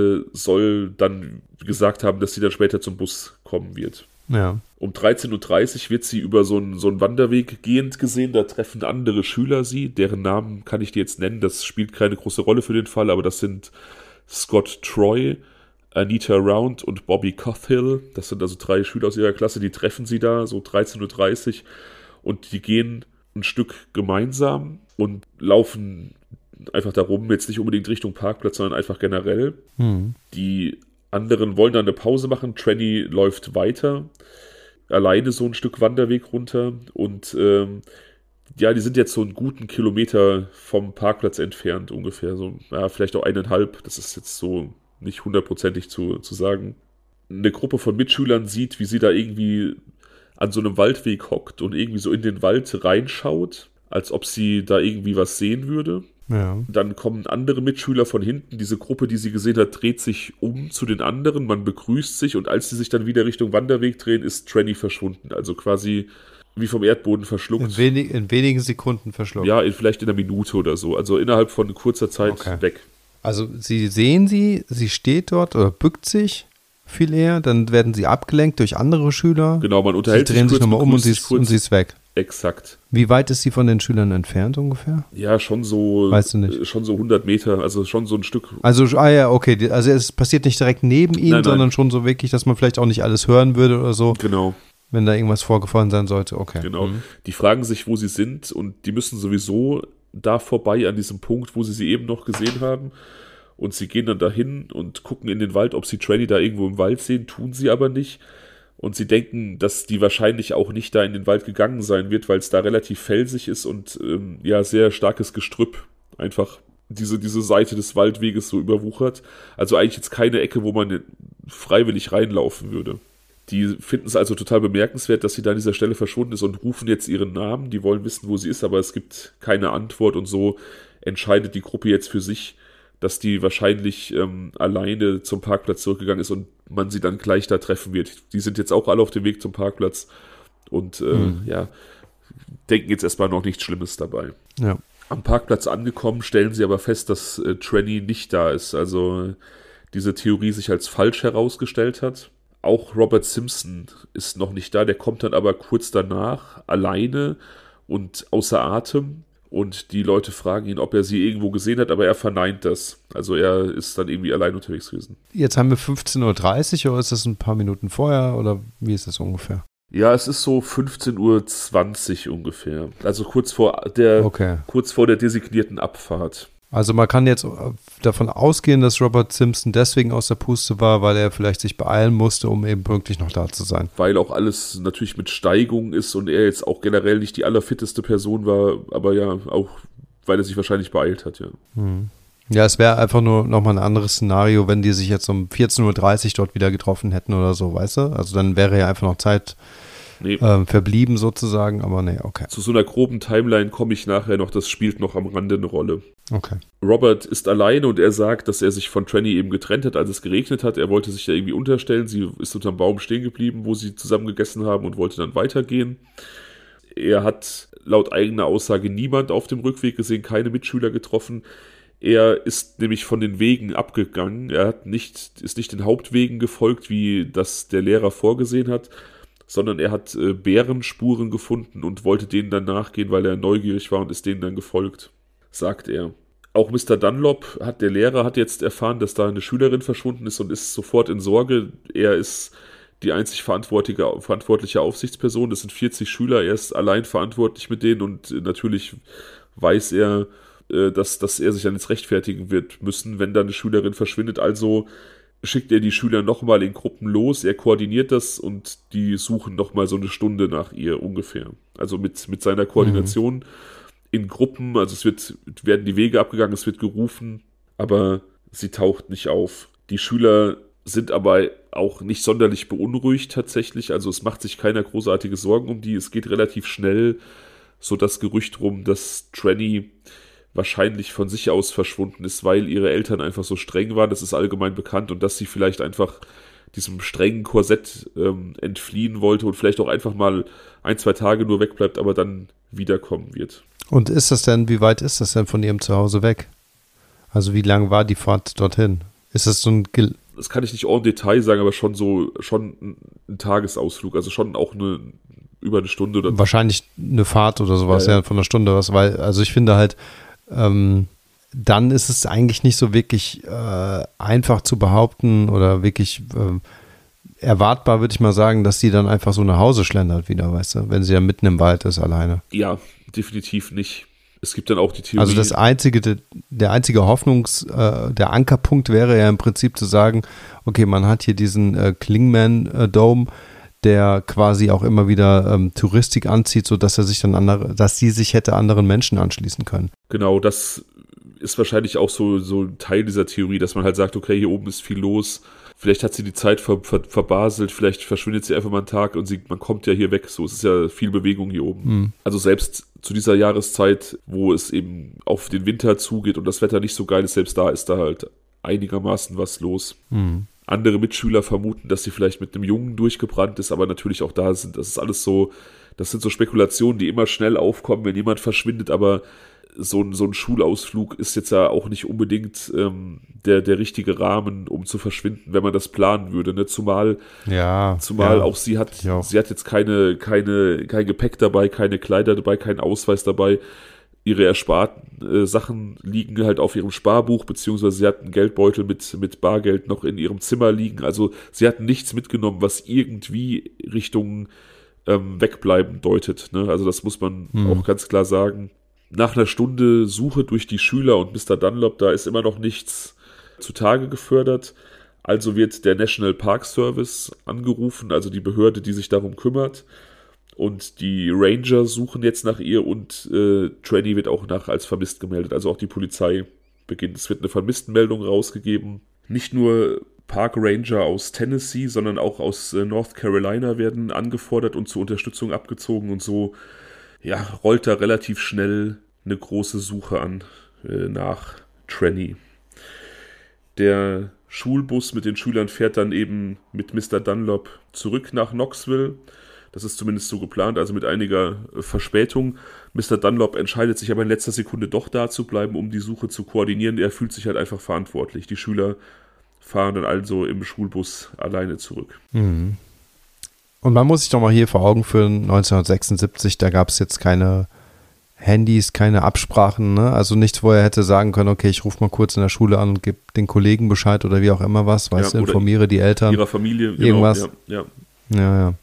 soll dann gesagt haben, dass sie dann später zum Bus kommen wird. Ja. Um 13:30 Uhr wird sie über so einen Wanderweg gehend gesehen. Da treffen andere Schüler sie. Deren Namen kann ich dir jetzt nennen. Das spielt keine große Rolle für den Fall, aber das sind Scott Troy, Anita Round und Bobby Cothill. Das sind also 3 Schüler aus ihrer Klasse. Die treffen sie da so 13:30 Uhr und die gehen ein Stück gemeinsam und laufen einfach darum, jetzt nicht unbedingt Richtung Parkplatz, sondern einfach generell. Die anderen wollen dann eine Pause machen. Tranny läuft weiter, alleine so ein Stück Wanderweg runter und die sind jetzt so einen guten Kilometer vom Parkplatz entfernt ungefähr, so vielleicht auch 1,5, das ist jetzt so nicht hundertprozentig zu sagen. Eine Gruppe von Mitschülern sieht, wie sie da irgendwie an so einem Waldweg hockt und irgendwie so in den Wald reinschaut, als ob sie da irgendwie was sehen würde. Ja. Dann kommen andere Mitschüler von hinten. Diese Gruppe, die sie gesehen hat, dreht sich um zu den anderen. Man begrüßt sich und als sie sich dann wieder Richtung Wanderweg drehen, ist Tranny verschwunden. Also quasi wie vom Erdboden verschluckt. In wenigen Sekunden verschluckt. Ja, vielleicht in einer Minute oder so. Also innerhalb von kurzer Zeit weg. Also sie sehen sie steht dort oder bückt sich viel eher, dann werden sie abgelenkt durch andere Schüler. Genau, man unterhält sich, drehen sich nochmal um und sie ist weg. Exakt. Wie weit ist sie von den Schülern entfernt ungefähr? Ja, schon so. Weißt du nicht? Schon so 100 Meter, also schon so ein Stück. Also, okay. Also es passiert nicht direkt neben ihnen, nein. sondern schon so wirklich, dass man vielleicht auch nicht alles hören würde oder so. Genau. Wenn da irgendwas vorgefallen sein sollte, okay. Genau. Die fragen sich, wo sie sind und die müssen sowieso da vorbei an diesem Punkt, wo sie eben noch gesehen haben. Und sie gehen dann dahin und gucken in den Wald, ob sie Tranny da irgendwo im Wald sehen, tun sie aber nicht. Und sie denken, dass die wahrscheinlich auch nicht da in den Wald gegangen sein wird, weil es da relativ felsig ist und sehr starkes Gestrüpp einfach diese Seite des Waldweges so überwuchert. Also eigentlich jetzt keine Ecke, wo man freiwillig reinlaufen würde. Die finden es also total bemerkenswert, dass sie da an dieser Stelle verschwunden ist und rufen jetzt ihren Namen. Die wollen wissen, wo sie ist, aber es gibt keine Antwort und so entscheidet die Gruppe jetzt für sich, dass die wahrscheinlich alleine zum Parkplatz zurückgegangen ist und man sie dann gleich da treffen wird. Die sind jetzt auch alle auf dem Weg zum Parkplatz und denken jetzt erstmal noch nichts Schlimmes dabei. Ja. Am Parkplatz angekommen, stellen sie aber fest, dass Tranny nicht da ist. Also diese Theorie sich als falsch herausgestellt hat. Auch Robert Simpson ist noch nicht da, der kommt dann aber kurz danach alleine und außer Atem. Und die Leute fragen ihn, ob er sie irgendwo gesehen hat, aber er verneint das. Also er ist dann irgendwie allein unterwegs gewesen. Jetzt haben wir 15:30 Uhr, oder ist das ein paar Minuten vorher oder wie ist das ungefähr? Ja, es ist so 15:20 Uhr ungefähr. Also kurz vor der designierten Abfahrt. Also man kann jetzt davon ausgehen, dass Robert Simpson deswegen aus der Puste war, weil er vielleicht sich beeilen musste, um eben pünktlich noch da zu sein. Weil auch alles natürlich mit Steigung ist und er jetzt auch generell nicht die allerfitteste Person war, aber ja, auch weil er sich wahrscheinlich beeilt hat, ja. Ja, es wäre einfach nur nochmal ein anderes Szenario, wenn die sich jetzt um 14.30 Uhr dort wieder getroffen hätten oder so, weißt du? Also dann wäre ja einfach noch Zeit verblieben sozusagen, aber nee, okay. Zu so einer groben Timeline komme ich nachher noch, das spielt noch am Rande eine Rolle. Okay. Robert ist alleine und er sagt, dass er sich von Tranny eben getrennt hat, als es geregnet hat. Er wollte sich da irgendwie unterstellen. Sie ist unterm Baum stehen geblieben, wo sie zusammen gegessen haben und wollte dann weitergehen. Er hat laut eigener Aussage niemand auf dem Rückweg gesehen, keine Mitschüler getroffen. Er ist nämlich von den Wegen abgegangen. Er ist nicht den Hauptwegen gefolgt, wie das der Lehrer vorgesehen hat, sondern er hat Bärenspuren gefunden und wollte denen dann nachgehen, weil er neugierig war und ist denen dann gefolgt, sagt er. Auch Mr. Dunlop, der Lehrer, hat jetzt erfahren, dass da eine Schülerin verschwunden ist und ist sofort in Sorge. Er ist die einzig verantwortliche Aufsichtsperson. Das sind 40 Schüler, er ist allein verantwortlich mit denen und natürlich weiß er, dass er sich dann jetzt rechtfertigen wird müssen, wenn da eine Schülerin verschwindet. Also schickt er die Schüler nochmal in Gruppen los, er koordiniert das und die suchen nochmal so eine Stunde nach ihr ungefähr. Also mit seiner Koordination in Gruppen, also werden die Wege abgegangen, es wird gerufen, aber sie taucht nicht auf. Die Schüler sind aber auch nicht sonderlich beunruhigt tatsächlich, also es macht sich keiner großartige Sorgen um die, es geht relativ schnell, so das Gerücht rum, dass Tranny wahrscheinlich von sich aus verschwunden ist, weil ihre Eltern einfach so streng waren, das ist allgemein bekannt und dass sie vielleicht einfach diesem strengen Korsett entfliehen wollte und vielleicht auch einfach mal 1-2 Tage nur wegbleibt, aber dann wiederkommen wird. Und wie weit ist das denn von ihrem Zuhause weg? Also wie lang war die Fahrt dorthin? Ist das so ein... Das kann ich nicht en Detail sagen, aber schon ein Tagesausflug, also schon auch über eine Stunde oder... Wahrscheinlich eine Fahrt oder sowas, ja von einer Stunde was, weil, also ich finde halt, dann ist es eigentlich nicht so wirklich einfach zu behaupten oder wirklich erwartbar, würde ich mal sagen, dass sie dann einfach so nach Hause schlendert wieder, weißt du, wenn sie ja mitten im Wald ist alleine. Ja, definitiv nicht. Es gibt dann auch die Theorie. Also der einzige der Ankerpunkt wäre ja im Prinzip zu sagen, okay, man hat hier diesen Klingman-Dome, der quasi auch immer wieder Touristik anzieht, sodass dass sie sich hätte anderen Menschen anschließen können. Genau, das ist wahrscheinlich auch so ein Teil dieser Theorie, dass man halt sagt, okay, hier oben ist viel los, vielleicht hat sie die Zeit verbaselt, vielleicht verschwindet sie einfach mal einen Tag und man kommt ja hier weg, so, es ist ja viel Bewegung hier oben. Also selbst zu dieser Jahreszeit, wo es eben auf den Winter zugeht und das Wetter nicht so geil ist, selbst da ist da halt einigermaßen was los. Andere Mitschüler vermuten, dass sie vielleicht mit einem Jungen durchgebrannt ist, aber natürlich auch das sind so Spekulationen, die immer schnell aufkommen, wenn jemand verschwindet, aber so ein Schulausflug ist jetzt ja auch nicht unbedingt der richtige Rahmen, um zu verschwinden, wenn man das planen würde, ne? Zumal auch sie hat jetzt kein Gepäck dabei, keine Kleider dabei, keinen Ausweis dabei. Ihre ersparten Sachen liegen halt auf ihrem Sparbuch, beziehungsweise sie hat einen Geldbeutel mit Bargeld noch in ihrem Zimmer liegen. Also sie hat nichts mitgenommen, was irgendwie Richtung Wegbleiben deutet. Ne? Also das muss man auch ganz klar sagen. Nach einer Stunde Suche durch die Schüler und Mr. Dunlop, da ist immer noch nichts zutage gefördert. Also wird der National Park Service angerufen, also die Behörde, die sich darum kümmert. Und die Ranger suchen jetzt nach ihr und Tranny wird auch als vermisst gemeldet. Also auch die Polizei beginnt. Es wird eine Vermisstenmeldung rausgegeben. Nicht nur Park Ranger aus Tennessee, sondern auch aus North Carolina werden angefordert und zur Unterstützung abgezogen. Und so rollt da relativ schnell eine große Suche an nach Tranny. Der Schulbus mit den Schülern fährt dann eben mit Mr. Dunlop zurück nach Knoxville. Das ist zumindest so geplant, also mit einiger Verspätung. Mr. Dunlop entscheidet sich aber in letzter Sekunde doch da zu bleiben, um die Suche zu koordinieren. Er fühlt sich halt einfach verantwortlich. Die Schüler fahren dann also im Schulbus alleine zurück. Und man muss sich doch mal hier vor Augen führen, 1976, da gab es jetzt keine Handys, keine Absprachen, ne? Also nichts, wo er hätte sagen können, okay, ich rufe mal kurz in der Schule an und gebe den Kollegen Bescheid oder wie auch immer was, weißt du, informiere die Eltern. Ihrer Familie, irgendwas. Genau, Ja.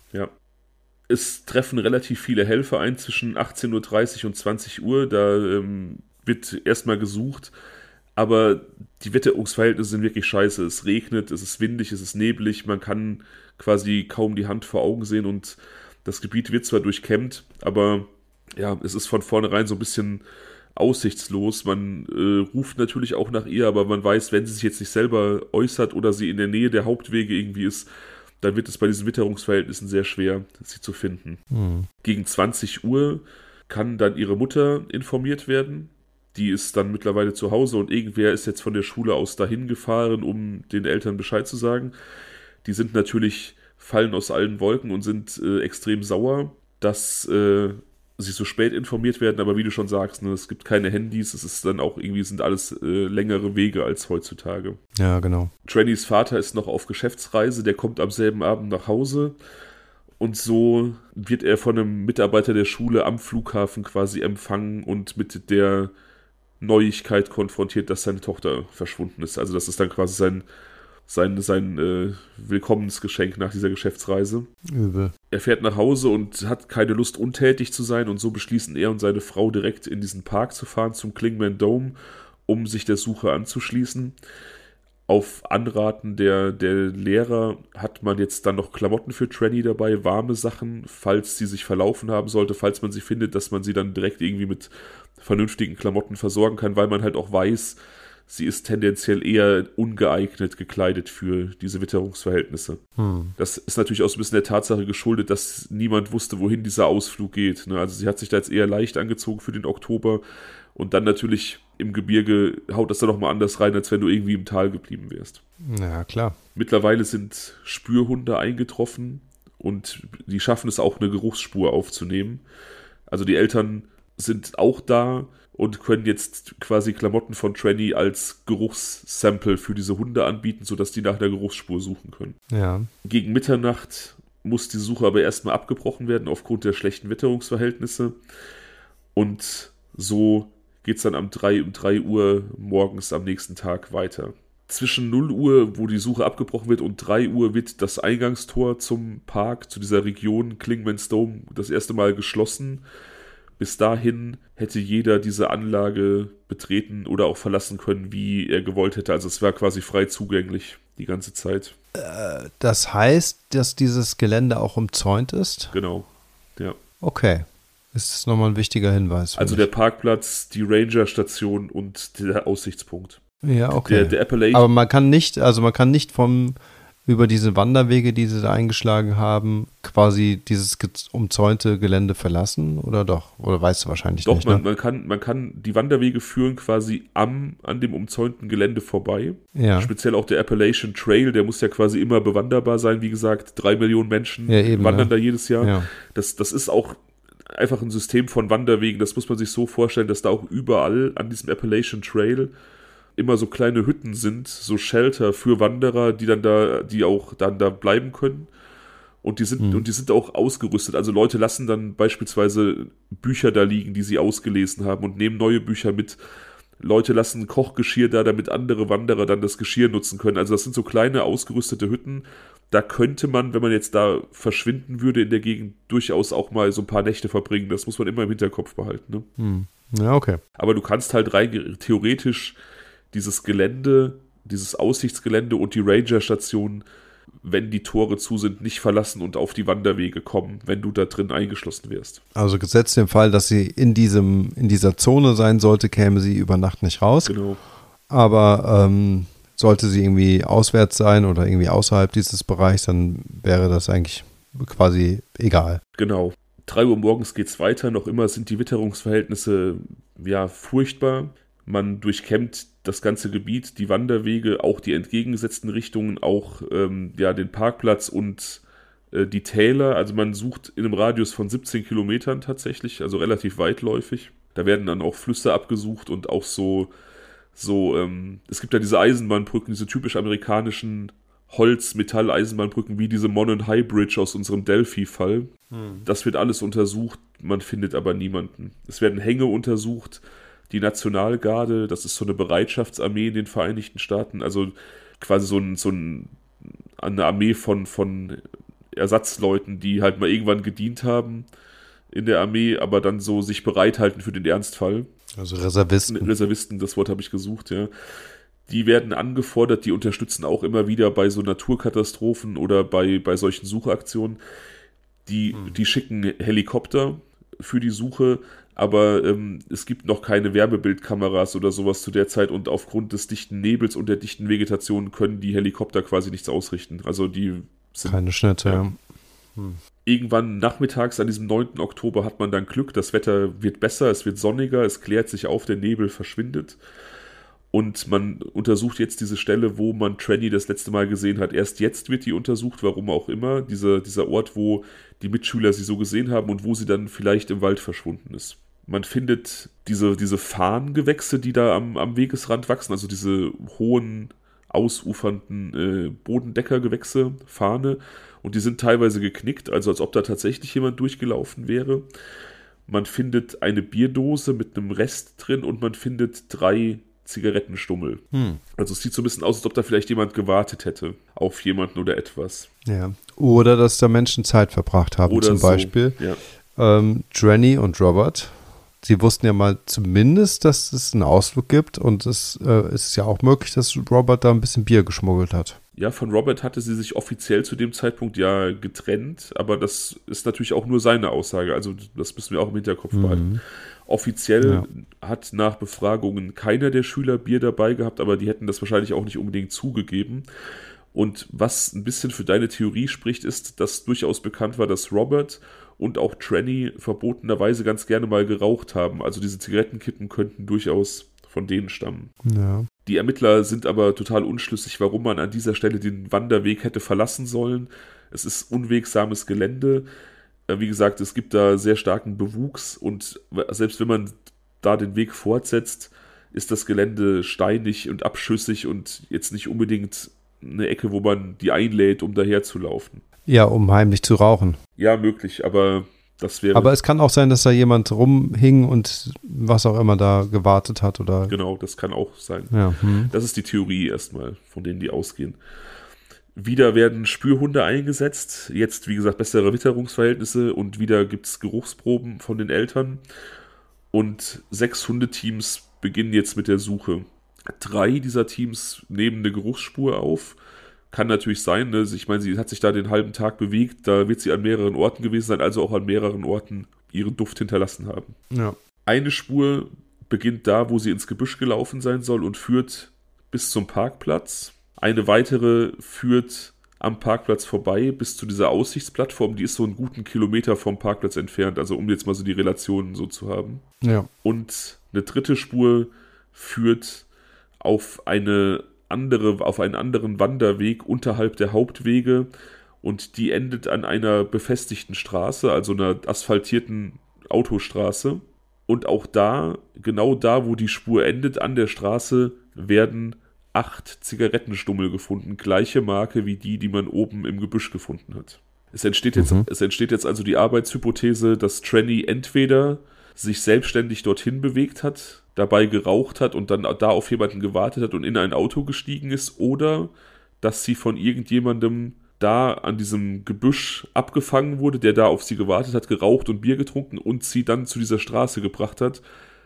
Es treffen relativ viele Helfer ein zwischen 18.30 Uhr und 20 Uhr. Da wird erstmal gesucht. Aber die Witterungsverhältnisse sind wirklich scheiße. Es regnet, es ist windig, es ist neblig, man kann quasi kaum die Hand vor Augen sehen und das Gebiet wird zwar durchkämmt, aber ja, es ist von vornherein so ein bisschen aussichtslos. Man ruft natürlich auch nach ihr, aber man weiß, wenn sie sich jetzt nicht selber äußert oder sie in der Nähe der Hauptwege irgendwie ist, dann wird es bei diesen Witterungsverhältnissen sehr schwer, sie zu finden. Gegen 20 Uhr kann dann ihre Mutter informiert werden. Die ist dann mittlerweile zu Hause und irgendwer ist jetzt von der Schule aus dahin gefahren, um den Eltern Bescheid zu sagen. Die sind natürlich, fallen aus allen Wolken und sind extrem sauer, dass sie so spät informiert werden, aber wie du schon sagst, ne, es gibt keine Handys, es ist dann auch irgendwie, sind alles längere Wege als heutzutage. Ja, genau. Trannys Vater ist noch auf Geschäftsreise, der kommt am selben Abend nach Hause und so wird er von einem Mitarbeiter der Schule am Flughafen quasi empfangen und mit der Neuigkeit konfrontiert, dass seine Tochter verschwunden ist. Also das ist dann quasi sein Willkommensgeschenk nach dieser Geschäftsreise. Übel. Er fährt nach Hause und hat keine Lust, untätig zu sein und so beschließen er und seine Frau direkt in diesen Park zu fahren, zum Klingman Dome, um sich der Suche anzuschließen. Auf Anraten der Lehrer hat man jetzt dann noch Klamotten für Tranny dabei, warme Sachen, falls sie sich verlaufen haben sollte, falls man sie findet, dass man sie dann direkt irgendwie mit vernünftigen Klamotten versorgen kann, weil man halt auch weiß, sie ist tendenziell eher ungeeignet gekleidet für diese Witterungsverhältnisse. Das ist natürlich auch so ein bisschen der Tatsache geschuldet, dass niemand wusste, wohin dieser Ausflug geht. Ne? Also sie hat sich da jetzt eher leicht angezogen für den Oktober und dann natürlich im Gebirge haut das dann nochmal anders rein, als wenn du irgendwie im Tal geblieben wärst. Ja, klar. Mittlerweile sind Spürhunde eingetroffen und die schaffen es auch, eine Geruchsspur aufzunehmen. Also die Eltern sind auch da und können jetzt quasi Klamotten von Tranny als Geruchssample für diese Hunde anbieten, sodass die nach einer Geruchsspur suchen können. Ja. Gegen Mitternacht muss die Suche aber erstmal abgebrochen werden aufgrund der schlechten Witterungsverhältnisse. Und so geht es dann um 3 Uhr morgens am nächsten Tag weiter. Zwischen 0 Uhr, wo die Suche abgebrochen wird, und 3 Uhr wird das Eingangstor zum Park, zu dieser Region Klingman's Dome, das erste Mal geschlossen. Bis dahin hätte jeder diese Anlage betreten oder auch verlassen können, wie er gewollt hätte. Also es war quasi frei zugänglich die ganze Zeit. Das heißt, dass dieses Gelände auch umzäunt ist? Genau, ja. Okay. Das ist nochmal ein wichtiger Hinweis. Also der Parkplatz, die Ranger-Station und der Aussichtspunkt. Ja, okay. Der Appalachian. Aber man kann nicht über diese Wanderwege, die sie da eingeschlagen haben, quasi dieses umzäunte Gelände verlassen, oder doch? Oder weißt du wahrscheinlich doch, nicht, ne? Ne? Man kann, die Wanderwege führen quasi an dem umzäunten Gelände vorbei. Ja. Speziell auch der Appalachian Trail, der muss ja quasi immer bewanderbar sein. Wie gesagt, 3 Millionen Menschen wandern da jedes Jahr. Ja. Das ist auch einfach ein System von Wanderwegen. Das muss man sich so vorstellen, dass da auch überall an diesem Appalachian Trail immer so kleine Hütten sind, so Shelter für Wanderer, die auch dann da bleiben können. Und die sind auch ausgerüstet. Also Leute lassen dann beispielsweise Bücher da liegen, die sie ausgelesen haben, und nehmen neue Bücher mit. Leute lassen Kochgeschirr da, damit andere Wanderer dann das Geschirr nutzen können. Also das sind so kleine ausgerüstete Hütten. Da könnte man, wenn man jetzt da verschwinden würde in der Gegend, durchaus auch mal so ein paar Nächte verbringen. Das muss man immer im Hinterkopf behalten. Ne? Ja, okay. Aber du kannst halt rein theoretisch dieses Gelände, dieses Aussichtsgelände und die Ranger-Station, wenn die Tore zu sind, nicht verlassen und auf die Wanderwege kommen, wenn du da drin eingeschlossen wärst. Also gesetzt den Fall, dass sie in dieser Zone sein sollte, käme sie über Nacht nicht raus. Genau. Aber sollte sie irgendwie auswärts sein oder irgendwie außerhalb dieses Bereichs, dann wäre das eigentlich quasi egal. Genau. 3 Uhr morgens geht's weiter. Noch immer sind die Witterungsverhältnisse ja furchtbar. Man durchkämmt das ganze Gebiet, die Wanderwege, auch die entgegengesetzten Richtungen, auch den Parkplatz und die Täler. Also man sucht in einem Radius von 17 Kilometern tatsächlich, also relativ weitläufig. Da werden dann auch Flüsse abgesucht und auch es gibt ja diese Eisenbahnbrücken, diese typisch amerikanischen Holz-Metall-Eisenbahnbrücken, wie diese Monon High Bridge aus unserem Delphi-Fall. Das wird alles untersucht, man findet aber niemanden. Es werden Hänge untersucht. Die Nationalgarde, das ist so eine Bereitschaftsarmee in den Vereinigten Staaten, also quasi eine Armee von Ersatzleuten, die halt mal irgendwann gedient haben in der Armee, aber dann so sich bereithalten für den Ernstfall. Also Reservisten. Reservisten, das Wort habe ich gesucht, ja. Die werden angefordert, die unterstützen auch immer wieder bei so Naturkatastrophen oder bei solchen Suchaktionen. Die schicken Helikopter für die Suche, aber es gibt noch keine Wärmebildkameras oder sowas zu der Zeit und aufgrund des dichten Nebels und der dichten Vegetation können die Helikopter quasi nichts ausrichten. Also die sind keine Schnitte, ja. Irgendwann nachmittags an diesem 9. Oktober hat man dann Glück, das Wetter wird besser, es wird sonniger, es klärt sich auf, der Nebel verschwindet. Und man untersucht jetzt diese Stelle, wo man Tranny das letzte Mal gesehen hat. Erst jetzt wird die untersucht, warum auch immer. Dieser Ort, wo die Mitschüler sie so gesehen haben und wo sie dann vielleicht im Wald verschwunden ist. Man findet diese Farngewächse, die da am Wegesrand wachsen, also diese hohen, ausufernden Bodendeckergewächse, Farne. Und die sind teilweise geknickt, also als ob da tatsächlich jemand durchgelaufen wäre. Man findet eine Bierdose mit einem Rest drin und man findet 3 Zigarettenstummel. Also es sieht so ein bisschen aus, als ob da vielleicht jemand gewartet hätte auf jemanden oder etwas. Ja. Oder dass da Menschen Zeit verbracht haben, oder zum so, Beispiel. Ja. Tranny und Robert, sie wussten ja mal zumindest, dass es einen Ausflug gibt und es ist ja auch möglich, dass Robert da ein bisschen Bier geschmuggelt hat. Ja, von Robert hatte sie sich offiziell zu dem Zeitpunkt ja getrennt, aber das ist natürlich auch nur seine Aussage, also das müssen wir auch im Hinterkopf behalten. Offiziell hat nach Befragungen keiner der Schüler Bier dabei gehabt, aber die hätten das wahrscheinlich auch nicht unbedingt zugegeben. Und was ein bisschen für deine Theorie spricht, ist, dass durchaus bekannt war, dass Robert und auch Tranny verbotenerweise ganz gerne mal geraucht haben. Also diese Zigarettenkippen könnten durchaus von denen stammen. Ja. Die Ermittler sind aber total unschlüssig, warum man an dieser Stelle den Wanderweg hätte verlassen sollen. Es ist unwegsames Gelände. Wie gesagt, es gibt da sehr starken Bewuchs und selbst wenn man da den Weg fortsetzt, ist das Gelände steinig und abschüssig und jetzt nicht unbedingt eine Ecke, wo man die einlädt, um daher zu laufen. Ja, um heimlich zu rauchen. Ja, möglich, aber das wäre... Aber es kann auch sein, dass da jemand rumhing und was auch immer da gewartet hat, oder? Genau, das kann auch sein. Ja. Das ist die Theorie erstmal, von denen die ausgehen. Wieder werden Spürhunde eingesetzt, jetzt wie gesagt bessere Witterungsverhältnisse und wieder gibt es Geruchsproben von den Eltern und 6 Hundeteams beginnen jetzt mit der Suche. 3 dieser Teams nehmen eine Geruchsspur auf, kann natürlich sein, ne? Ich meine, sie hat sich da den halben Tag bewegt, da wird sie an mehreren Orten gewesen sein, also auch an mehreren Orten ihren Duft hinterlassen haben. Ja. Eine Spur beginnt da, wo sie ins Gebüsch gelaufen sein soll und führt bis zum Parkplatz. Eine weitere führt am Parkplatz vorbei bis zu dieser Aussichtsplattform, die ist so einen guten Kilometer vom Parkplatz entfernt, also um jetzt mal so die Relationen so zu haben. Ja. Und eine dritte Spur führt auf einen anderen Wanderweg unterhalb der Hauptwege und die endet an einer befestigten Straße, also einer asphaltierten Autostraße. Und auch da, genau da, wo die Spur endet an der Straße, werden 8 Zigarettenstummel gefunden, gleiche Marke wie die man oben im Gebüsch gefunden hat. Es entsteht jetzt also die Arbeitshypothese, dass Tranny entweder sich selbstständig dorthin bewegt hat, dabei geraucht hat und dann da auf jemanden gewartet hat und in ein Auto gestiegen ist, oder dass sie von irgendjemandem da an diesem Gebüsch abgefangen wurde, der da auf sie gewartet hat, geraucht und Bier getrunken und sie dann zu dieser Straße gebracht hat,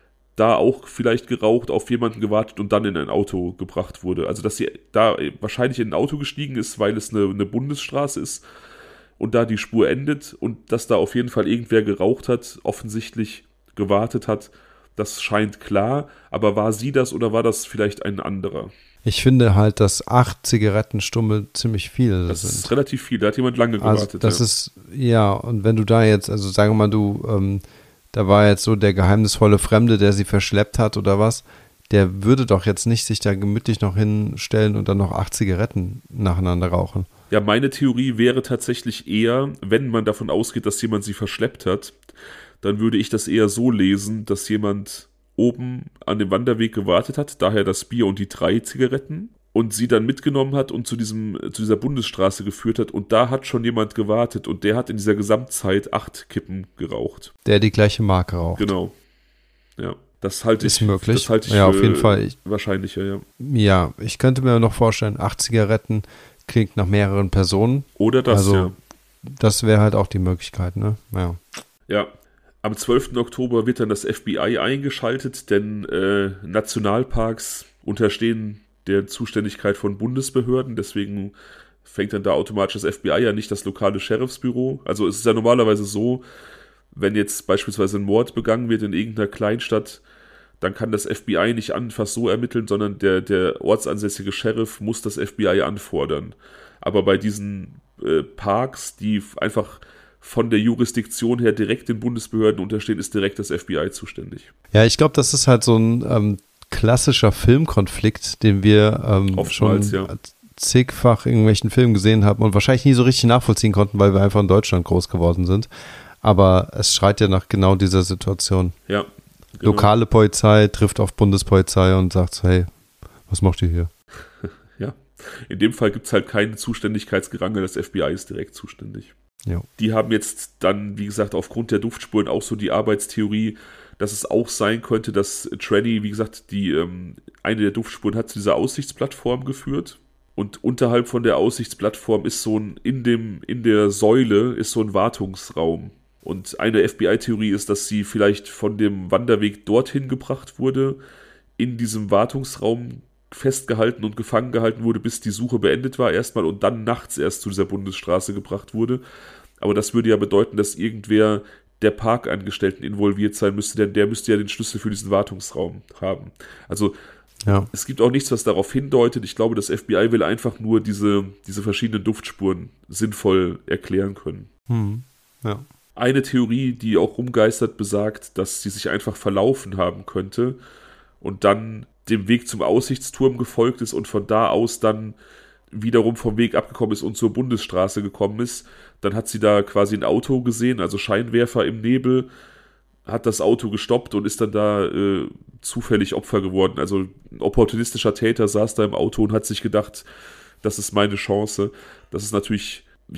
da auch vielleicht geraucht, auf jemanden gewartet und dann in ein Auto gebracht wurde. Also dass sie da wahrscheinlich in ein Auto gestiegen ist, weil es eine Bundesstraße ist und da die Spur endet und dass da auf jeden Fall irgendwer geraucht hat, offensichtlich gewartet hat, das scheint klar. Aber war sie das oder war das vielleicht ein anderer? Ich finde halt, dass 8 Zigarettenstummel ziemlich viele sind. Das ist relativ viel, da hat jemand lange gewartet. Also das ist, ja, und wenn du da jetzt, also sagen wir mal, da war jetzt so der geheimnisvolle Fremde, der sie verschleppt hat oder was, der würde doch jetzt nicht sich da gemütlich noch hinstellen und dann noch 8 Zigaretten nacheinander rauchen. Ja, meine Theorie wäre tatsächlich eher, wenn man davon ausgeht, dass jemand sie verschleppt hat, dann würde ich das eher so lesen, dass jemand oben an dem Wanderweg gewartet hat, daher das Bier und die 3 Zigaretten, und sie dann mitgenommen hat und zu dieser Bundesstraße geführt hat und da hat schon jemand gewartet und der hat in dieser Gesamtzeit 8 Kippen geraucht. Der die gleiche Marke raucht. Genau. Ja, das halte ich, möglich. Das halte ich ja, für auf jeden Fall. Wahrscheinlicher, ja. Ja, ich könnte mir noch vorstellen, 8 Zigaretten klingt nach mehreren Personen. Oder das, also, ja. Das wäre halt auch die Möglichkeit, ne? Ja. Ja. Am 12. Oktober wird dann das FBI eingeschaltet, denn Nationalparks unterstehen der Zuständigkeit von Bundesbehörden, deswegen fängt dann da automatisch das FBI ja, nicht das lokale Sheriffsbüro. Also es ist ja normalerweise so, wenn jetzt beispielsweise ein Mord begangen wird in irgendeiner Kleinstadt, dann kann das FBI nicht einfach so ermitteln, sondern der ortsansässige Sheriff muss das FBI anfordern. Aber bei diesen Parks, die einfach von der Jurisdiktion her direkt den Bundesbehörden unterstehen, ist direkt das FBI zuständig. Ja, ich glaube, das ist halt so ein klassischer Filmkonflikt, den wir schon zigfach in irgendwelchen Filmen gesehen haben und wahrscheinlich nie so richtig nachvollziehen konnten, weil wir einfach in Deutschland groß geworden sind. Aber es schreit ja nach genau dieser Situation. Ja. Genau. Lokale Polizei trifft auf Bundespolizei und sagt so, hey, was macht ihr hier? Ja, in dem Fall gibt es halt keinen Zuständigkeitsgerangel, das FBI ist direkt zuständig. Jo. Die haben jetzt dann, wie gesagt, aufgrund der Duftspuren auch so die Arbeitstheorie, dass es auch sein könnte, dass Tranny, wie gesagt, eine der Duftspuren hat zu dieser Aussichtsplattform geführt. Und unterhalb von der Aussichtsplattform ist in der Säule ist so ein Wartungsraum. Und eine FBI-Theorie ist, dass sie vielleicht von dem Wanderweg dorthin gebracht wurde, in diesem Wartungsraum festgehalten und gefangen gehalten wurde, bis die Suche beendet war erstmal und dann nachts erst zu dieser Bundesstraße gebracht wurde. Aber das würde ja bedeuten, dass irgendwer der Parkangestellten involviert sein müsste, denn der müsste ja den Schlüssel für diesen Wartungsraum haben. Also Es gibt auch nichts, was darauf hindeutet. Ich glaube, das FBI will einfach nur diese verschiedenen Duftspuren sinnvoll erklären können. Ja. Eine Theorie, die auch rumgeistert, besagt, dass sie sich einfach verlaufen haben könnte und dann dem Weg zum Aussichtsturm gefolgt ist und von da aus dann wiederum vom Weg abgekommen ist und zur Bundesstraße gekommen ist. Dann hat sie da quasi ein Auto gesehen, also Scheinwerfer im Nebel, hat das Auto gestoppt und ist dann da zufällig Opfer geworden. Also ein opportunistischer Täter saß da im Auto und hat sich gedacht, das ist meine Chance. Das ist natürlich,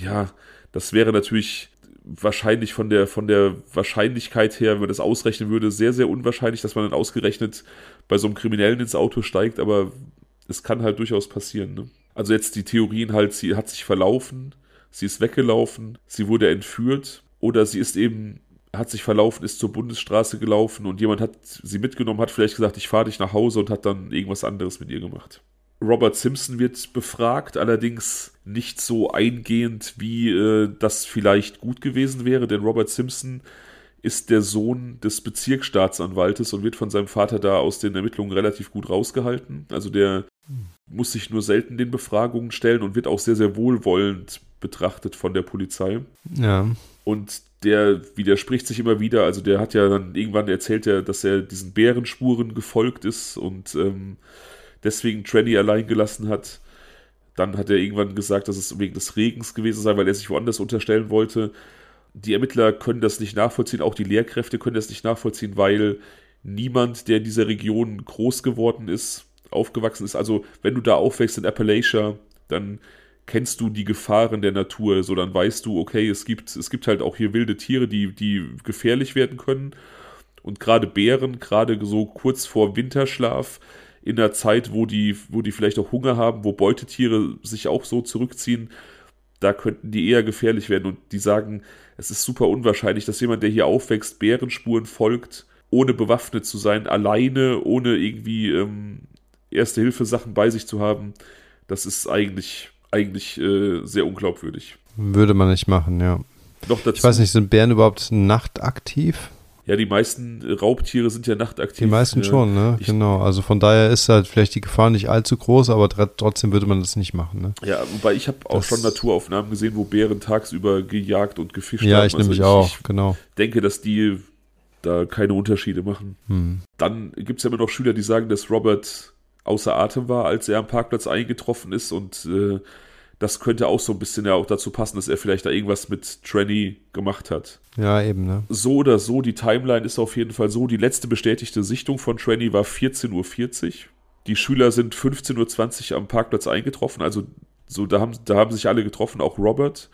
das wäre natürlich wahrscheinlich von der Wahrscheinlichkeit her, wenn man das ausrechnen würde, sehr, sehr unwahrscheinlich, dass man dann ausgerechnet bei so einem Kriminellen ins Auto steigt, aber es kann halt durchaus passieren. Ne? Also jetzt die Theorien halt, sie hat sich verlaufen, sie ist weggelaufen, sie wurde entführt oder sie hat sich verlaufen, ist zur Bundesstraße gelaufen und jemand hat sie mitgenommen, hat vielleicht gesagt, ich fahre dich nach Hause und hat dann irgendwas anderes mit ihr gemacht. Robert Simpson wird befragt, allerdings nicht so eingehend, wie das vielleicht gut gewesen wäre, denn Robert Simpson ist der Sohn des Bezirksstaatsanwaltes und wird von seinem Vater da aus den Ermittlungen relativ gut rausgehalten. Also der muss sich nur selten den Befragungen stellen und wird auch sehr, sehr wohlwollend betrachtet von der Polizei. Ja. Und der widerspricht sich immer wieder, also der hat ja dann irgendwann erzählt, dass er diesen Bärenspuren gefolgt ist und deswegen Tranny allein gelassen hat. Dann hat er irgendwann gesagt, dass es wegen des Regens gewesen sei, weil er sich woanders unterstellen wollte. Die Ermittler können das nicht nachvollziehen, auch die Lehrkräfte können das nicht nachvollziehen, weil niemand, der in dieser Region groß geworden ist, aufgewachsen ist. Also wenn du da aufwächst in Appalachia, dann kennst du die Gefahren der Natur, so dann weißt du, okay, es gibt halt auch hier wilde Tiere, die gefährlich werden können. Und gerade Bären, gerade so kurz vor Winterschlaf, in einer Zeit, wo die vielleicht auch Hunger haben, wo Beutetiere sich auch so zurückziehen, da könnten die eher gefährlich werden. Und die sagen, es ist super unwahrscheinlich, dass jemand, der hier aufwächst, Bärenspuren folgt, ohne bewaffnet zu sein, alleine, ohne irgendwie Erste-Hilfe-Sachen bei sich zu haben. Das ist eigentlich sehr unglaubwürdig. Würde man nicht machen, ja. Noch dazu, ich weiß nicht, sind Bären überhaupt nachtaktiv? Ja, die meisten Raubtiere sind ja nachtaktiv. Die meisten schon, ne? Genau. Also von daher ist halt vielleicht die Gefahr nicht allzu groß, aber trotzdem würde man das nicht machen, ne? Ja, wobei ich habe auch schon Naturaufnahmen gesehen, wo Bären tagsüber gejagt und gefischt haben. Ja, ich nämlich auch, genau. Ich denke, dass die da keine Unterschiede machen. Dann gibt es ja immer noch Schüler, die sagen, dass Robert außer Atem war, als er am Parkplatz eingetroffen ist und das könnte auch so ein bisschen ja auch dazu passen, dass er vielleicht da irgendwas mit Tranny gemacht hat. Ja, eben, ne? So oder so, die Timeline ist auf jeden Fall so. Die letzte bestätigte Sichtung von Tranny war 14:40 Uhr. Die Schüler sind 15:20 Uhr am Parkplatz eingetroffen, also so, da haben sich alle getroffen, auch Robert.